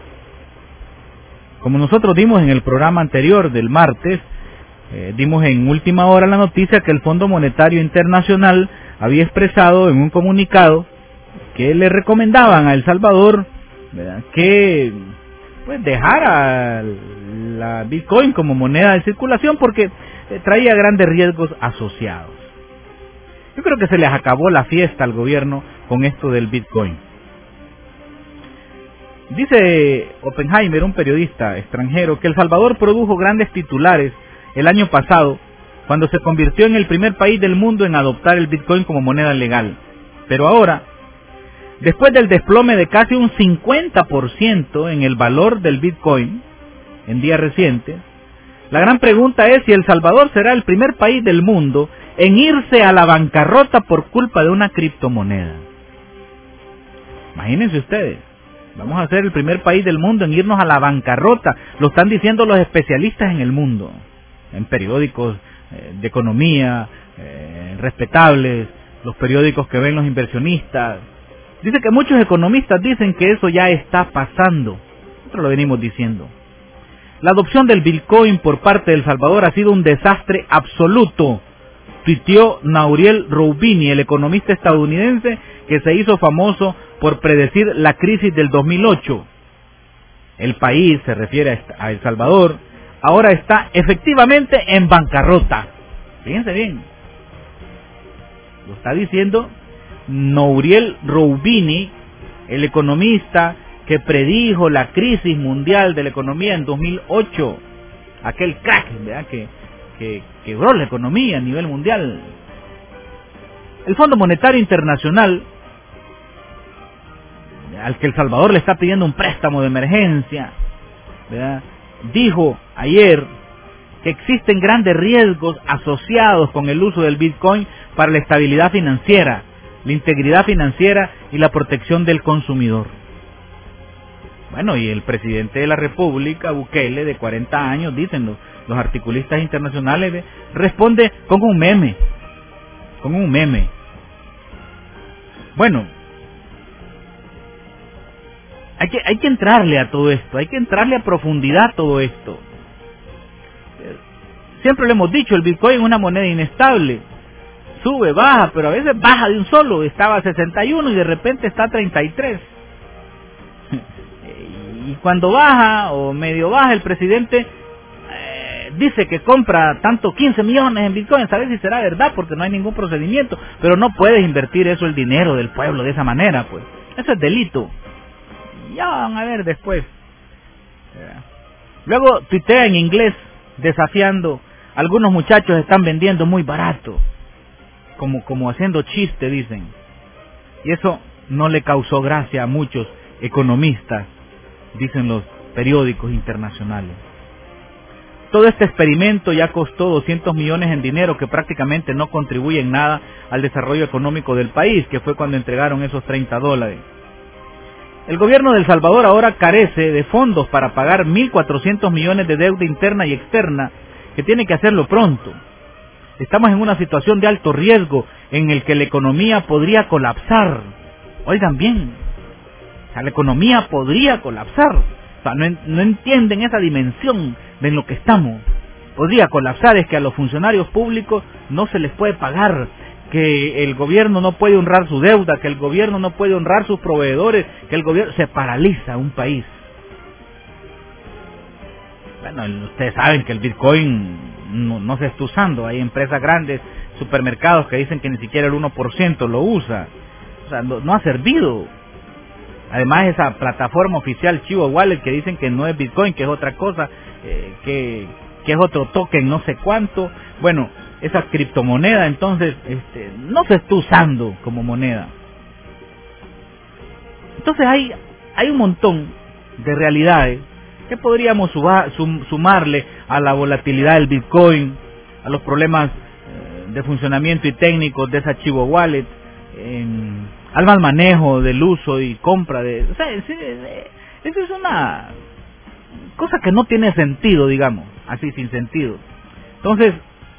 Como nosotros dimos en el programa anterior del martes, dimos en última hora la noticia que el Fondo Monetario Internacional había expresado en un comunicado que le recomendaban a El Salvador, ¿verdad?, que pues dejara la Bitcoin como moneda de circulación porque traía grandes riesgos asociados. Yo creo que se les acabó la fiesta al gobierno con esto del Bitcoin. Dice Oppenheimer, un periodista extranjero, que El Salvador produjo grandes titulares el año pasado cuando se convirtió en el primer país del mundo en adoptar el Bitcoin como moneda legal. Pero ahora, después del desplome de casi un 50% en el valor del Bitcoin en días recientes, la gran pregunta es si El Salvador será el primer país del mundo en irse a la bancarrota por culpa de una criptomoneda. Imagínense ustedes, vamos a ser el primer país del mundo en irnos a la bancarrota. Lo están diciendo los especialistas en el mundo, en periódicos de economía respetables, los periódicos que ven los inversionistas. Dice que muchos economistas dicen que eso ya está pasando. Nosotros lo venimos diciendo. La adopción del Bitcoin por parte de El Salvador ha sido un desastre absoluto, tuiteó Nouriel Roubini, el economista estadounidense que se hizo famoso por predecir la crisis del 2008. El país, se refiere a El Salvador, ahora está efectivamente en bancarrota. Fíjense bien. Lo está diciendo Nouriel Roubini, el economista que predijo la crisis mundial de la economía en 2008, aquel crack, ¿verdad?, que quebró la economía a nivel mundial. El Fondo Monetario Internacional, al que El Salvador le está pidiendo un préstamo de emergencia, ¿verdad?, dijo ayer que existen grandes riesgos asociados con el uso del Bitcoin para la estabilidad financiera, la integridad financiera y la protección del consumidor. Bueno, y el presidente de la República, Bukele, de 40 años, dicen los articulistas internacionales, responde con un meme. Bueno, hay que entrarle a todo esto, hay que entrarle a profundidad a todo esto. Siempre lo hemos dicho, el Bitcoin es una moneda inestable. Sube, baja, pero a veces baja de un solo. Estaba a 61 y de repente está a 33. Y cuando baja o medio baja el presidente dice que compra tanto 15 millones en Bitcoin, ¿sabes si será verdad? Porque no hay ningún procedimiento, pero no puedes invertir eso, el dinero del pueblo, de esa manera, pues. Eso es delito. Ya van a ver después. Luego tuitea en inglés, desafiando, algunos muchachos están vendiendo muy barato, como haciendo chiste, dicen. Y eso no le causó gracia a muchos economistas, dicen los periódicos internacionales. Todo este experimento ya costó 200 millones en dinero que prácticamente no contribuye en nada al desarrollo económico del país, que fue cuando entregaron esos $30. El gobierno de El Salvador ahora carece de fondos para pagar 1.400 millones de deuda interna y externa, que tiene que hacerlo pronto. Estamos en una situación de alto riesgo en el que la economía podría colapsar. Oigan bien, o sea, la economía podría colapsar. O sea, no entienden esa dimensión de en lo que estamos. Podría colapsar, es que a los funcionarios públicos no se les puede pagar, que el gobierno no puede honrar su deuda, que el gobierno no puede honrar sus proveedores, que el gobierno se paraliza un país. Bueno, ustedes saben que el Bitcoin no se está usando. Hay empresas grandes, supermercados que dicen que ni siquiera el 1% lo usa. O sea, no ha servido. Además, esa plataforma oficial Chivo Wallet que dicen que no es Bitcoin, que es otra cosa, que es otro token, no sé cuánto. Bueno, esa criptomoneda entonces no se está usando como moneda. Entonces hay un montón de realidades que podríamos sumarle a la volatilidad del Bitcoin, a los problemas de funcionamiento y técnicos de esa Chivo Wallet, al mal manejo del uso y compra de... O sea, eso es una cosa que no tiene sentido, digamos, así sin sentido. Entonces,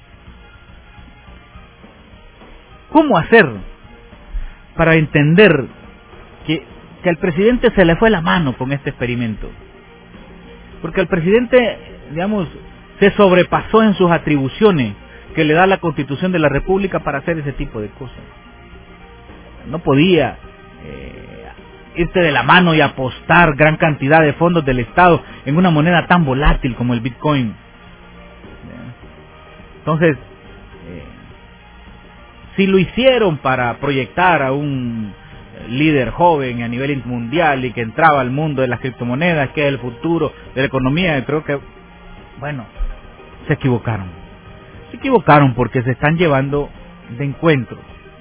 ¿cómo hacer para entender que al presidente se le fue la mano con este experimento? Porque el presidente, digamos, se sobrepasó en sus atribuciones que le da la Constitución de la República para hacer ese tipo de cosas. No podía irse de la mano y apostar gran cantidad de fondos del Estado en una moneda tan volátil como el Bitcoin. Entonces, si lo hicieron para proyectar a un líder joven a nivel mundial y que entraba al mundo de las criptomonedas, que es el futuro de la economía, creo que, bueno, se equivocaron. Se equivocaron porque se están llevando de encuentro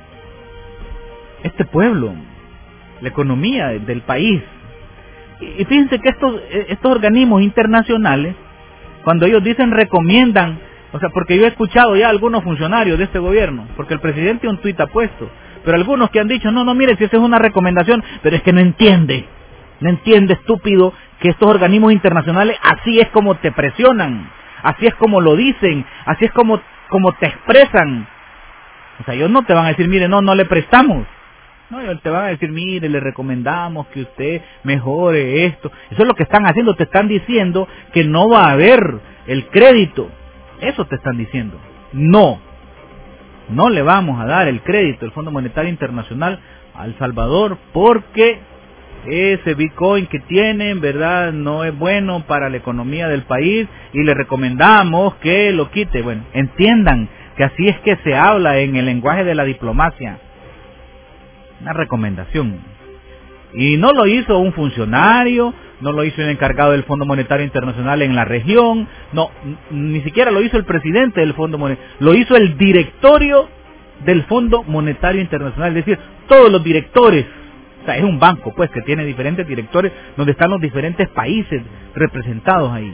este pueblo, la economía del país. Y fíjense que estos organismos internacionales, cuando ellos dicen recomiendan, o sea, porque yo he escuchado ya a algunos funcionarios de este gobierno, porque el presidente un tuit ha puesto, pero algunos que han dicho, no, mire, si esa es una recomendación, pero es que no entiende, estúpido, que estos organismos internacionales así es como te presionan, así es como lo dicen, así es como te expresan. O sea, ellos no te van a decir, mire, no le prestamos. No, ellos te van a decir, mire, le recomendamos que usted mejore esto. Eso es lo que están haciendo, te están diciendo que no va a haber el crédito. Eso te están diciendo. No le vamos a dar el crédito del Fondo Monetario Internacional a El Salvador porque ese Bitcoin que tienen, ¿verdad?, no es bueno para la economía del país y le recomendamos que lo quite. Bueno, entiendan que así es que se habla en el lenguaje de la diplomacia. Una recomendación. Y no lo hizo un funcionario, no lo hizo el encargado del Fondo Monetario Internacional en la región, no, ni siquiera lo hizo el presidente del Fondo Monetario, lo hizo el directorio del Fondo Monetario Internacional, es decir, todos los directores. O sea, es un banco, pues, que tiene diferentes directores, donde están los diferentes países representados ahí.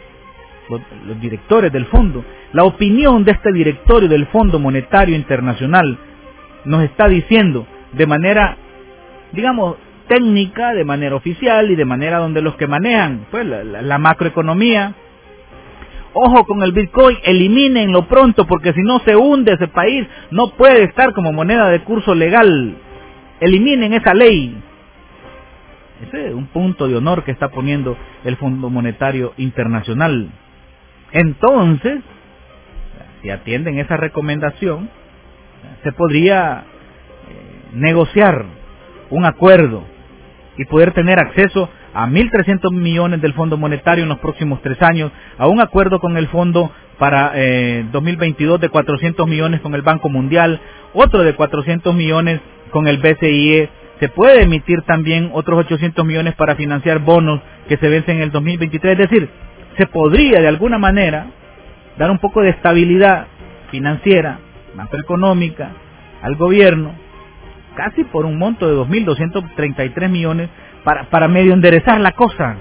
Los directores del fondo. La opinión de este directorio del Fondo Monetario Internacional nos está diciendo de manera, digamos, técnica, de manera oficial y de manera donde los que manejan pues la macroeconomía, ojo con el Bitcoin, elimínenlo pronto porque si no se hunde ese país, no puede estar como moneda de curso legal, eliminen esa ley. Ese es un punto de honor que está poniendo el Fondo Monetario Internacional. Entonces, si atienden esa recomendación, se podría negociar un acuerdo y poder tener acceso a 1.300 millones del Fondo Monetario en los próximos 3 años, a un acuerdo con el Fondo para 2022 de 400 millones con el Banco Mundial, otro de 400 millones con el BCIE. Se puede emitir también otros 800 millones para financiar bonos que se vencen en el 2023. Es decir, se podría de alguna manera dar un poco de estabilidad financiera, macroeconómica, al gobierno, casi por un monto de 2.233 millones para medio enderezar la cosa.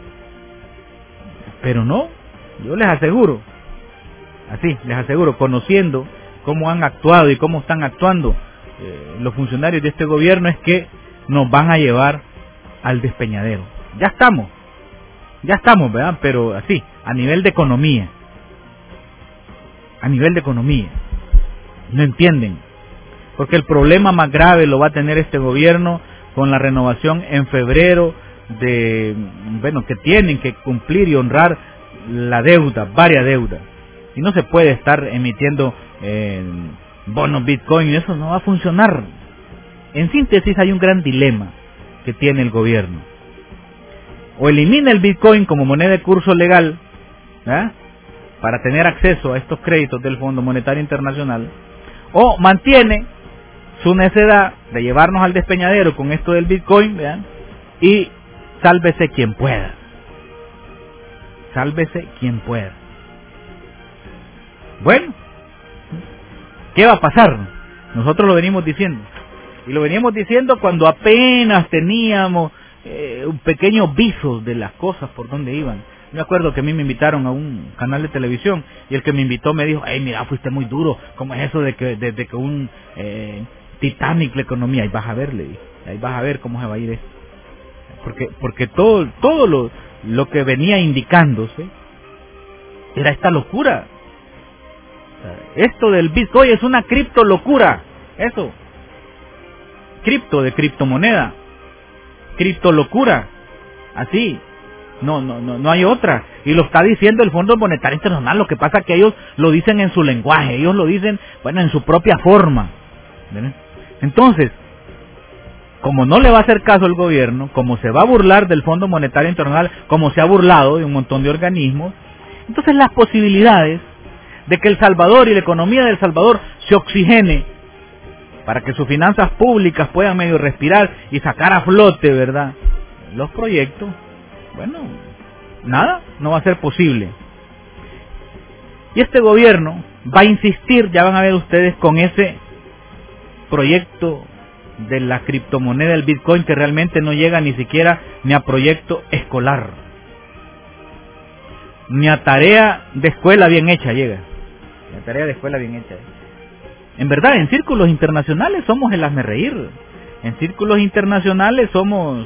Pero no, yo les aseguro, conociendo cómo han actuado y cómo están actuando los funcionarios de este gobierno, es que nos van a llevar al despeñadero. Ya estamos, ¿verdad? Pero así, a nivel de economía. No entienden. Porque el problema más grave lo va a tener este gobierno con la renovación en febrero que tienen que cumplir y honrar la deuda, varias deudas. Y no se puede estar emitiendo bonos Bitcoin, eso no va a funcionar. En síntesis, hay un gran dilema que tiene el gobierno. O elimina el Bitcoin como moneda de curso legal, ¿eh?, para tener acceso a estos créditos del Fondo Monetario Internacional, o mantiene su necedad de llevarnos al despeñadero con esto del Bitcoin, ¿vean?, y sálvese quien pueda. Bueno, ¿qué va a pasar? Nosotros lo venimos diciendo. Y lo veníamos diciendo cuando apenas teníamos pequeños visos de las cosas por donde iban. Me acuerdo que a mí me invitaron a un canal de televisión y el que me invitó me dijo: "Hey, mira, fuiste muy duro. ¿Cómo es eso de que un Titanic la economía?" Ahí vas a ver, le dije. Ahí vas a ver cómo se va a ir esto. Porque todo lo que venía indicándose era esta locura. Esto del Bitcoin es una cripto locura. Eso. Cripto de criptomoneda. Cripto locura. Así. No hay otra. Y lo está diciendo el Fondo Monetario Internacional. Lo que pasa es que ellos lo dicen en su lenguaje. Ellos lo dicen, en su propia forma. ¿Ven? Entonces, como no le va a hacer caso el gobierno, como se va a burlar del Fondo Monetario Internacional, como se ha burlado de un montón de organismos, entonces las posibilidades de que El Salvador y la economía de El Salvador se oxigene para que sus finanzas públicas puedan medio respirar y sacar a flote, ¿verdad?, los proyectos, no va a ser posible. Y este gobierno va a insistir, ya van a ver ustedes, con ese proyecto de la criptomoneda del Bitcoin que realmente no llega ni siquiera ni a proyecto escolar, ni a tarea de escuela bien hecha llega. La tarea de escuela bien hecha. En verdad, en círculos internacionales somos el hazmerreír. En círculos internacionales somos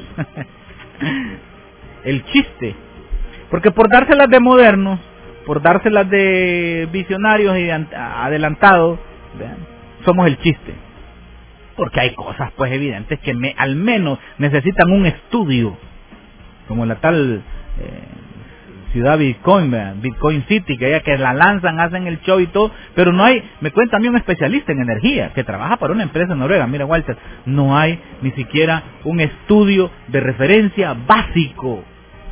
el chiste. Porque por dárselas de modernos, por dárselas de visionarios y de adelantados, ¿vean?, somos el chiste. Porque hay cosas pues evidentes que al menos necesitan un estudio, como la tal ciudad Bitcoin, ¿verdad?, Bitcoin City, que la lanzan, hacen el show y todo, pero no hay, me cuenta a mí un especialista en energía que trabaja para una empresa en Noruega, mira, Walter, no hay ni siquiera un estudio de referencia básico,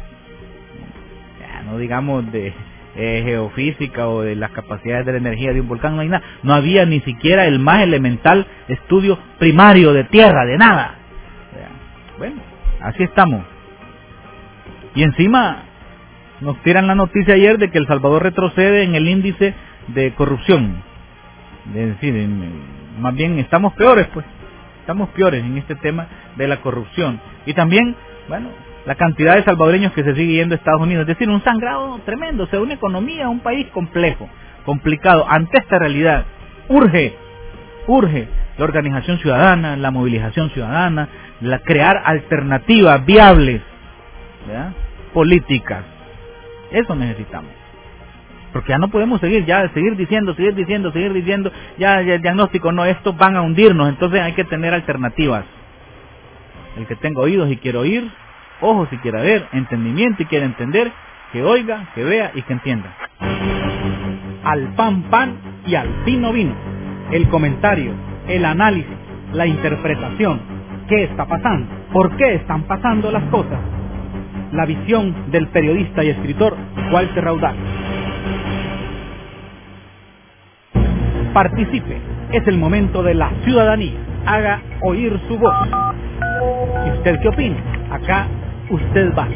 no digamos de geofísica o de las capacidades de la energía de un volcán, no hay nada, no había ni siquiera el más elemental estudio primario de tierra, de nada. Bueno, así estamos. Y encima nos tiran la noticia ayer de que El Salvador retrocede en el índice de corrupción. Es decir, más bien estamos peores, en este tema de la corrupción. Y también, la cantidad de salvadoreños que se sigue yendo a Estados Unidos. Es decir, un sangrado tremendo. O sea, una economía, un país complicado. Ante esta realidad, urge la organización ciudadana, la movilización ciudadana, crear alternativas viables, ¿verdad?, políticas. Eso necesitamos. Porque ya no podemos seguir diciendo, ya el diagnóstico, no, estos van a hundirnos, entonces hay que tener alternativas. El que tenga oídos y quiera oír, ojos y quiera ver, entendimiento y quiera entender, que oiga, que vea y que entienda. Al pan y al vino vino. El comentario, el análisis, la interpretación. ¿Qué está pasando? ¿Por qué están pasando las cosas? la visión del periodista y escritor Walter Raudal. Participe, es el momento de la ciudadanía. Haga oír su voz. ¿Y usted qué opina? Acá usted vale.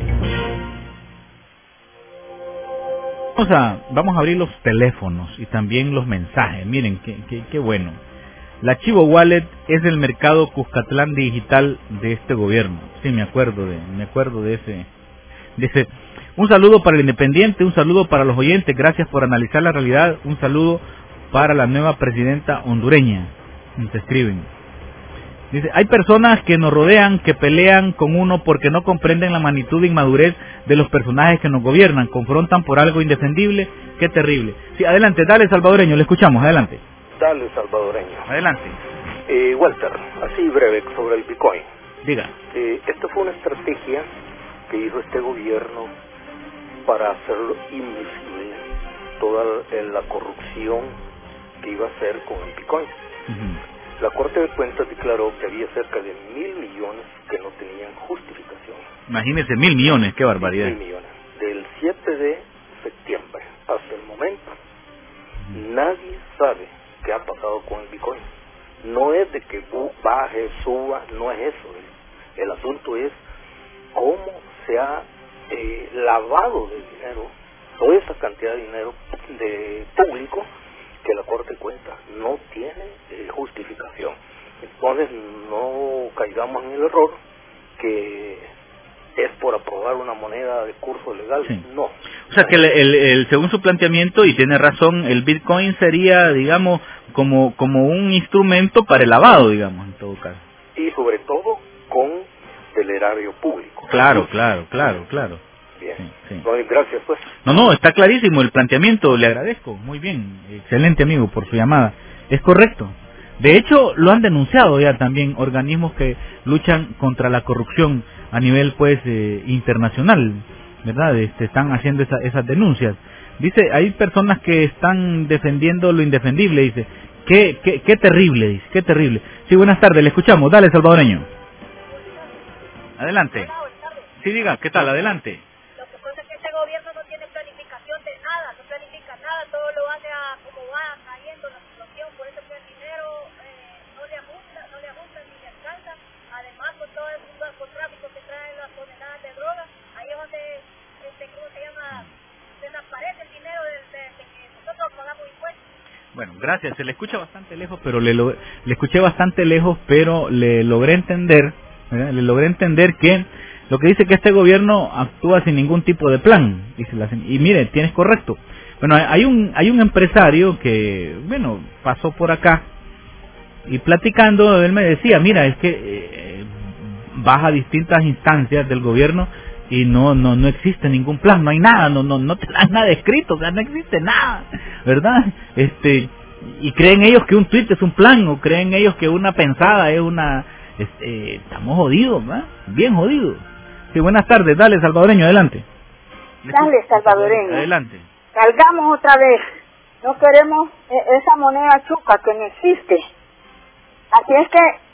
Vamos a abrir los teléfonos y también los mensajes. Miren, qué bueno. La Chivo Wallet es el mercado Cuscatlán digital de este gobierno. Sí, me acuerdo de ese. Un saludo para el Independiente, un saludo para los oyentes, gracias por analizar la realidad, un saludo para la nueva presidenta hondureña. Te escriben. Dice, hay personas que nos rodean, que pelean con uno porque no comprenden la magnitud de inmadurez de los personajes que nos gobiernan, confrontan por algo indefendible, qué terrible. Sí, adelante, dale salvadoreño, le escuchamos, adelante. Dale salvadoreño. Adelante. Walter, así breve sobre el Bitcoin. Diga. Esta fue una estrategia que hizo este gobierno para hacerlo invisible toda la corrupción que iba a hacer con el Bitcoin. La Corte de Cuentas declaró que había cerca de 1.000 millones que no tenían justificación. Imagínese, 1.000 millones, qué barbaridad. 1.000 millones. Del 7 de septiembre hasta el momento, nadie sabe qué ha pasado con el Bitcoin. No es de que baje, suba, no es eso. El asunto es cómo se ha lavado de dinero, toda esa cantidad de dinero de público que la Corte de Cuentas no tiene justificación. Entonces no caigamos en el error que es por aprobar una moneda de curso legal. Sí. No. O sea que según su planteamiento, y tiene razón, el Bitcoin sería, digamos, como un instrumento para el lavado, digamos, en todo caso. Y sobre todo con el erario público. Claro. Bien. Sí. Gracias, pues. No, está clarísimo el planteamiento, le agradezco. Muy bien, excelente amigo por su llamada. Es correcto. De hecho, lo han denunciado ya también organismos que luchan contra la corrupción a nivel, pues, internacional, ¿verdad? Están haciendo esas denuncias. Dice, hay personas que están defendiendo lo indefendible, dice. Qué terrible, dice, qué terrible. Sí, buenas tardes, le escuchamos. Dale, salvadoreño. Adelante. Sí, diga, ¿qué tal? Adelante. Lo que pasa es que este gobierno no tiene planificación de nada, no planifica nada, todo lo hace a como va cayendo la situación, por eso que el dinero no le ajusta ni le alcanza. Además, con todo el narcotráfico que traen las toneladas de drogas, ahí es donde, ¿cómo se llama? Desaparece el dinero de que nosotros pagamos impuestos. Bueno, gracias, se le escucha bastante lejos, pero le escuché bastante lejos, pero le logré entender, ¿verdad? Le logré entender que lo que dice que este gobierno actúa sin ningún tipo de plan, dice y mire, tienes correcto. Bueno, hay un empresario que, bueno, pasó por acá y platicando, él me decía, mira, es que vas a distintas instancias del gobierno y no existe ningún plan, no hay nada, no te dan nada escrito, o sea, no existe nada, ¿verdad? Y creen ellos que un tweet es un plan, o creen ellos que una pensada es una... estamos jodidos, ¿verdad? Bien jodidos. Sí, buenas tardes, dale salvadoreño, adelante. Dale salvadoreño. Adelante. Salgamos otra vez, no queremos esa moneda chuca que no existe. Así es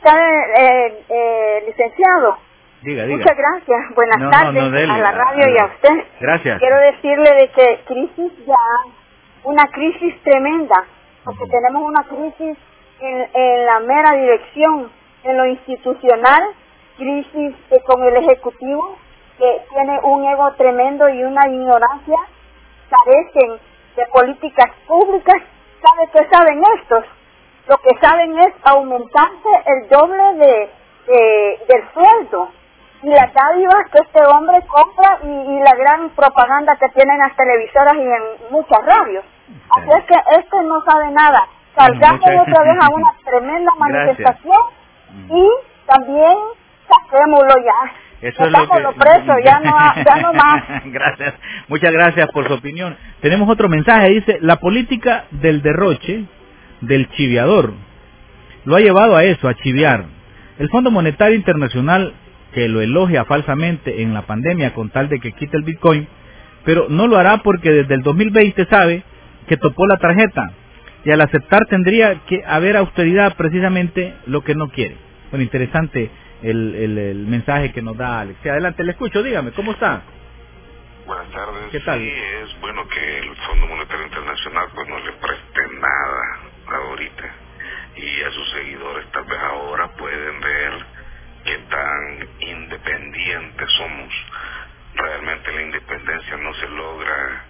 que, licenciado, diga. Muchas gracias, buenas tardes a la radio y a usted. Gracias. Quiero decirle de que crisis ya, una crisis tremenda, porque tenemos una crisis en la mera dirección, en lo institucional, crisis con el Ejecutivo, que tiene un ego tremendo y una ignorancia, carecen de políticas públicas. ¿Sabe qué saben estos? Lo que saben es aumentarse el doble del sueldo y las dádivas que este hombre compra y la gran propaganda que tienen las televisoras y en muchas radios. Así es que no sabe nada. Salgamos otra vez a una tremenda manifestación y también saquémoslo ya. Eso es lo preso, ya no más. Gracias, muchas gracias por su opinión. Tenemos otro mensaje, dice, la política del derroche, del chiviador, lo ha llevado a eso, a chiviar. El Fondo Monetario Internacional, que lo elogia falsamente en la pandemia con tal de que quite el Bitcoin, pero no lo hará porque desde el 2020 sabe que topó la tarjeta, y al aceptar tendría que haber austeridad, precisamente lo que no quiere. Bueno, interesante el mensaje que nos da Alex. Sí, adelante, le escucho, dígame, ¿cómo está? Buenas tardes. ¿Qué tal? Sí, es bueno que el Fondo Monetario Internacional pues no le preste nada ahorita, y a sus seguidores tal vez ahora pueden ver qué tan independientes somos. Realmente la independencia no se logra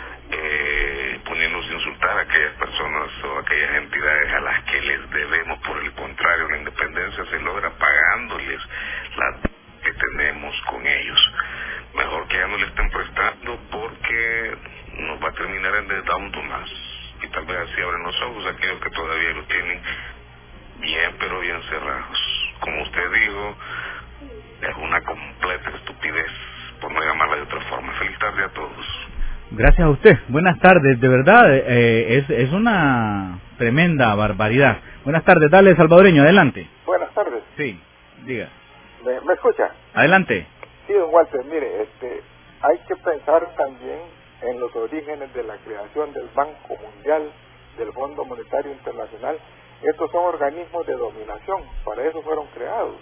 poniéndose a insultar a aquellas personas o aquellas entidades a las que les debemos. Por el contrario, la independencia se logra pagándoles la que tenemos con ellos. Mejor que ya no le estén prestando, porque nos va a terminar endeudando más, y tal vez así abren los ojos aquellos que todavía lo tienen bien, pero bien cerrados. Como usted dijo, es una completa estupidez, por no llamarla de otra forma. Feliz tarde a todos. Gracias a usted. Buenas tardes. De verdad, es una tremenda barbaridad. Buenas tardes. Dale, salvadoreño, adelante. Buenas tardes. Sí, diga. ¿Me escucha? Adelante. Sí, don Walter, mire, hay que pensar también en los orígenes de la creación del Banco Mundial, del Fondo Monetario Internacional. Estos son organismos de dominación, para eso fueron creados.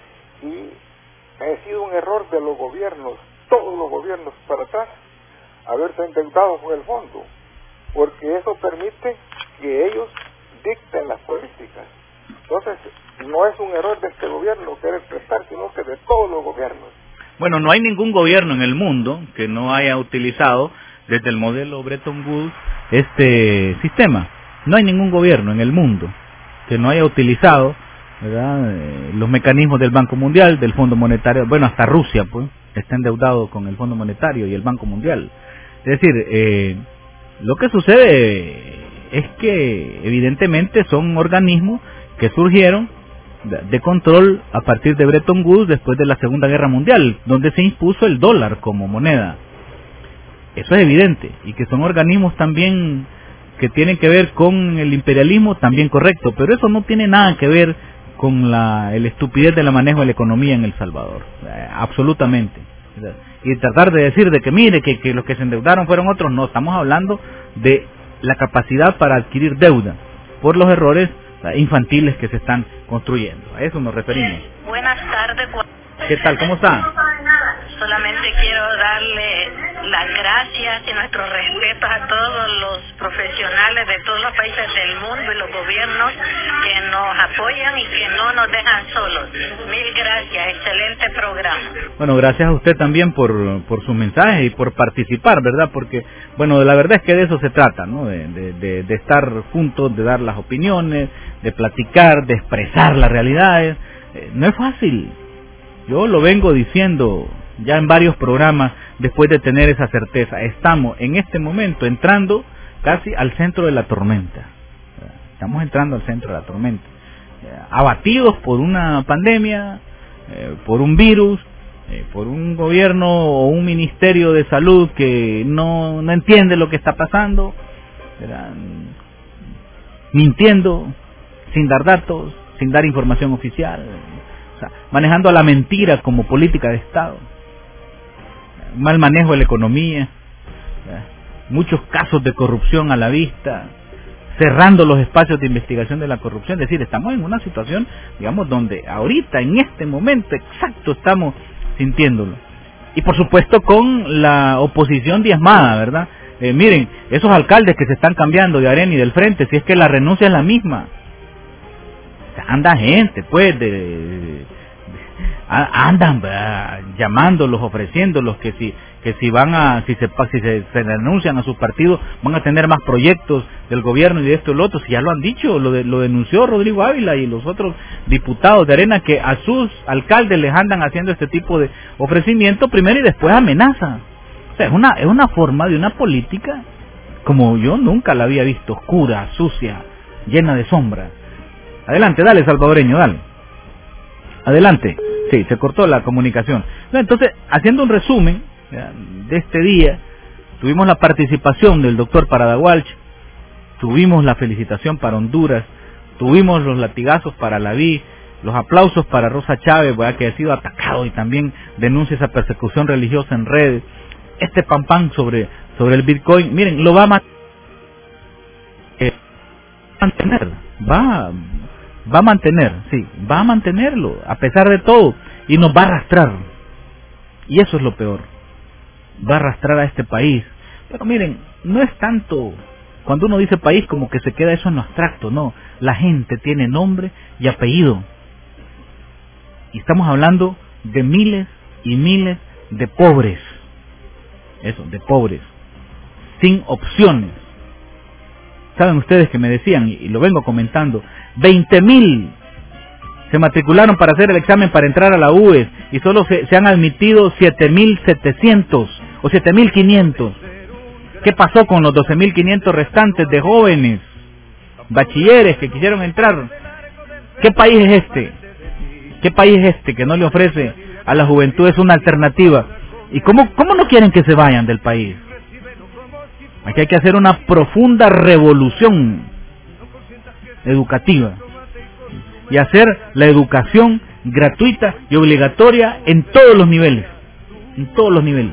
Y ha sido un error de los gobiernos, todos los gobiernos para atrás, haberse endeudado con el fondo, porque eso permite que ellos dicten las políticas. Entonces, no es un error de este gobierno querer prestar, sino que de todos los gobiernos. Bueno, no hay ningún gobierno en el mundo que no haya utilizado desde el modelo Bretton Woods este sistema. No hay ningún gobierno en el mundo que no haya utilizado, ¿verdad?, los mecanismos del Banco Mundial, del Fondo Monetario. Bueno, hasta Rusia pues está endeudado con el Fondo Monetario y el Banco Mundial. Es decir, lo que sucede es que evidentemente son organismos que surgieron de control a partir de Bretton Woods después de la Segunda Guerra Mundial, donde se impuso el dólar como moneda. Eso es evidente, y que son organismos también que tienen que ver con el imperialismo, también correcto, pero eso no tiene nada que ver con el estupidez de la manejo de la economía en El Salvador, absolutamente. Y tratar de decir de que mire, que los que se endeudaron fueron otros, no, estamos hablando de la capacidad para adquirir deuda por los errores infantiles que se están construyendo. A eso nos referimos. Buenas tardes. ¿Qué tal? ¿Cómo está? Solamente quiero darle las gracias y nuestros respetos a todos los profesionales de todos los países del mundo y los gobiernos que nos apoyan y que no nos dejan solos. Mil gracias, excelente programa. Bueno, gracias a usted también por sus mensajes y por participar, ¿verdad? Porque, bueno, la verdad es que de eso se trata, ¿no? De estar juntos, de dar las opiniones, de platicar, de expresar las realidades. No es fácil. Yo lo vengo diciendo ya en varios programas después de tener esa certeza. Estamos en este momento entrando casi al centro de la tormenta. Estamos entrando al centro de la tormenta. Abatidos por una pandemia, por un virus, por un gobierno o un ministerio de salud que no entiende lo que está pasando, mintiendo, sin dar datos, sin dar información oficial, o sea, manejando a la mentira como política de Estado, mal manejo de la economía, muchos casos de corrupción a la vista, cerrando los espacios de investigación de la corrupción. Es decir, estamos en una situación, digamos, donde ahorita, en este momento exacto, estamos sintiéndolo. Y por supuesto con la oposición diezmada, ¿verdad? Miren, esos alcaldes que se están cambiando de Arena y del Frente, si es que la renuncia es la misma. O sea, anda gente, pues, andan llamándolos, ofreciéndolos que si van a, si se renuncian a sus partidos, van a tener más proyectos del gobierno y de esto y lo otro. Si ya lo han dicho, lo denunció Rodrigo Ávila y los otros diputados de Arena, que a sus alcaldes les andan haciendo este tipo de ofrecimiento primero y después amenaza. O sea, es una forma de una política como yo nunca la había visto, oscura, sucia, llena de sombras. Adelante, dale, salvadoreño, dale. Adelante. Sí, se cortó la comunicación. Entonces, haciendo un resumen de este día, tuvimos la participación del doctor Parada Walsh, tuvimos la felicitación para Honduras, tuvimos los latigazos para Laví, los aplausos para Rosa Chávez, que ha sido atacado y también denuncia esa persecución religiosa en redes. Este pam sobre el Bitcoin, miren, lo va a mantener, va a mantener, sí, va a mantenerlo, a pesar de todo, y nos va a arrastrar. Y eso es lo peor, va a arrastrar a este país. Pero miren, no es tanto, cuando uno dice país, como que se queda eso en lo abstracto, no, la gente tiene nombre y apellido. Y estamos hablando de miles y miles de pobres, eso, de pobres, sin opciones. Saben ustedes que me decían, y lo vengo comentando, 20,000 se matricularon para hacer el examen para entrar a la UES y solo se han admitido 7,700 o 7,500. ¿Qué pasó con los 12,500 restantes de jóvenes, bachilleres que quisieron entrar? ¿Qué país es este? ¿Qué país es este que no le ofrece a la juventud una alternativa? ¿Y cómo no quieren que se vayan del país? Aquí hay que hacer una profunda revolución educativa y hacer la educación gratuita y obligatoria en todos los niveles, en todos los niveles.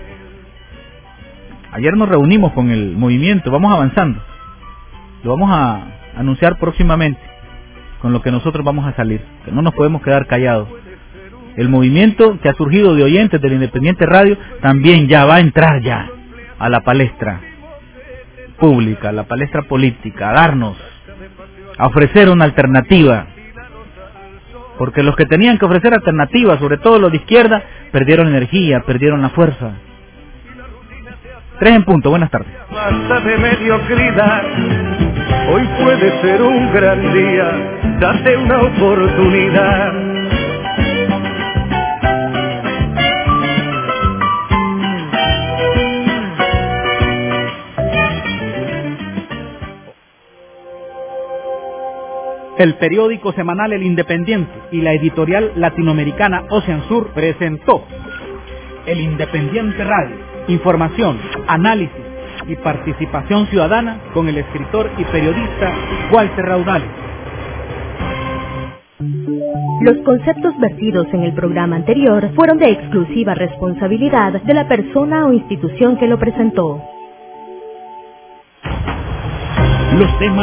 Ayer nos reunimos con el movimiento, vamos avanzando, lo vamos a anunciar próximamente, con lo que nosotros vamos a salir, que no nos podemos quedar callados. El movimiento que ha surgido de oyentes del Independiente Radio también ya va a entrar ya a la palestra pública, a la palestra política, a darnos, a ofrecer una alternativa, porque los que tenían que ofrecer alternativas, sobre todo los de izquierda, perdieron energía, perdieron la fuerza. 3 en punto, buenas tardes. Basta de mediocridad, hoy puede ser un gran día, date una oportunidad. El periódico semanal El Independiente y la editorial latinoamericana Ocean Sur presentó El Independiente Radio. Información, análisis y participación ciudadana con el escritor y periodista Walter Raudales. Los conceptos vertidos en el programa anterior fueron de exclusiva responsabilidad de la persona o institución que lo presentó. Los temas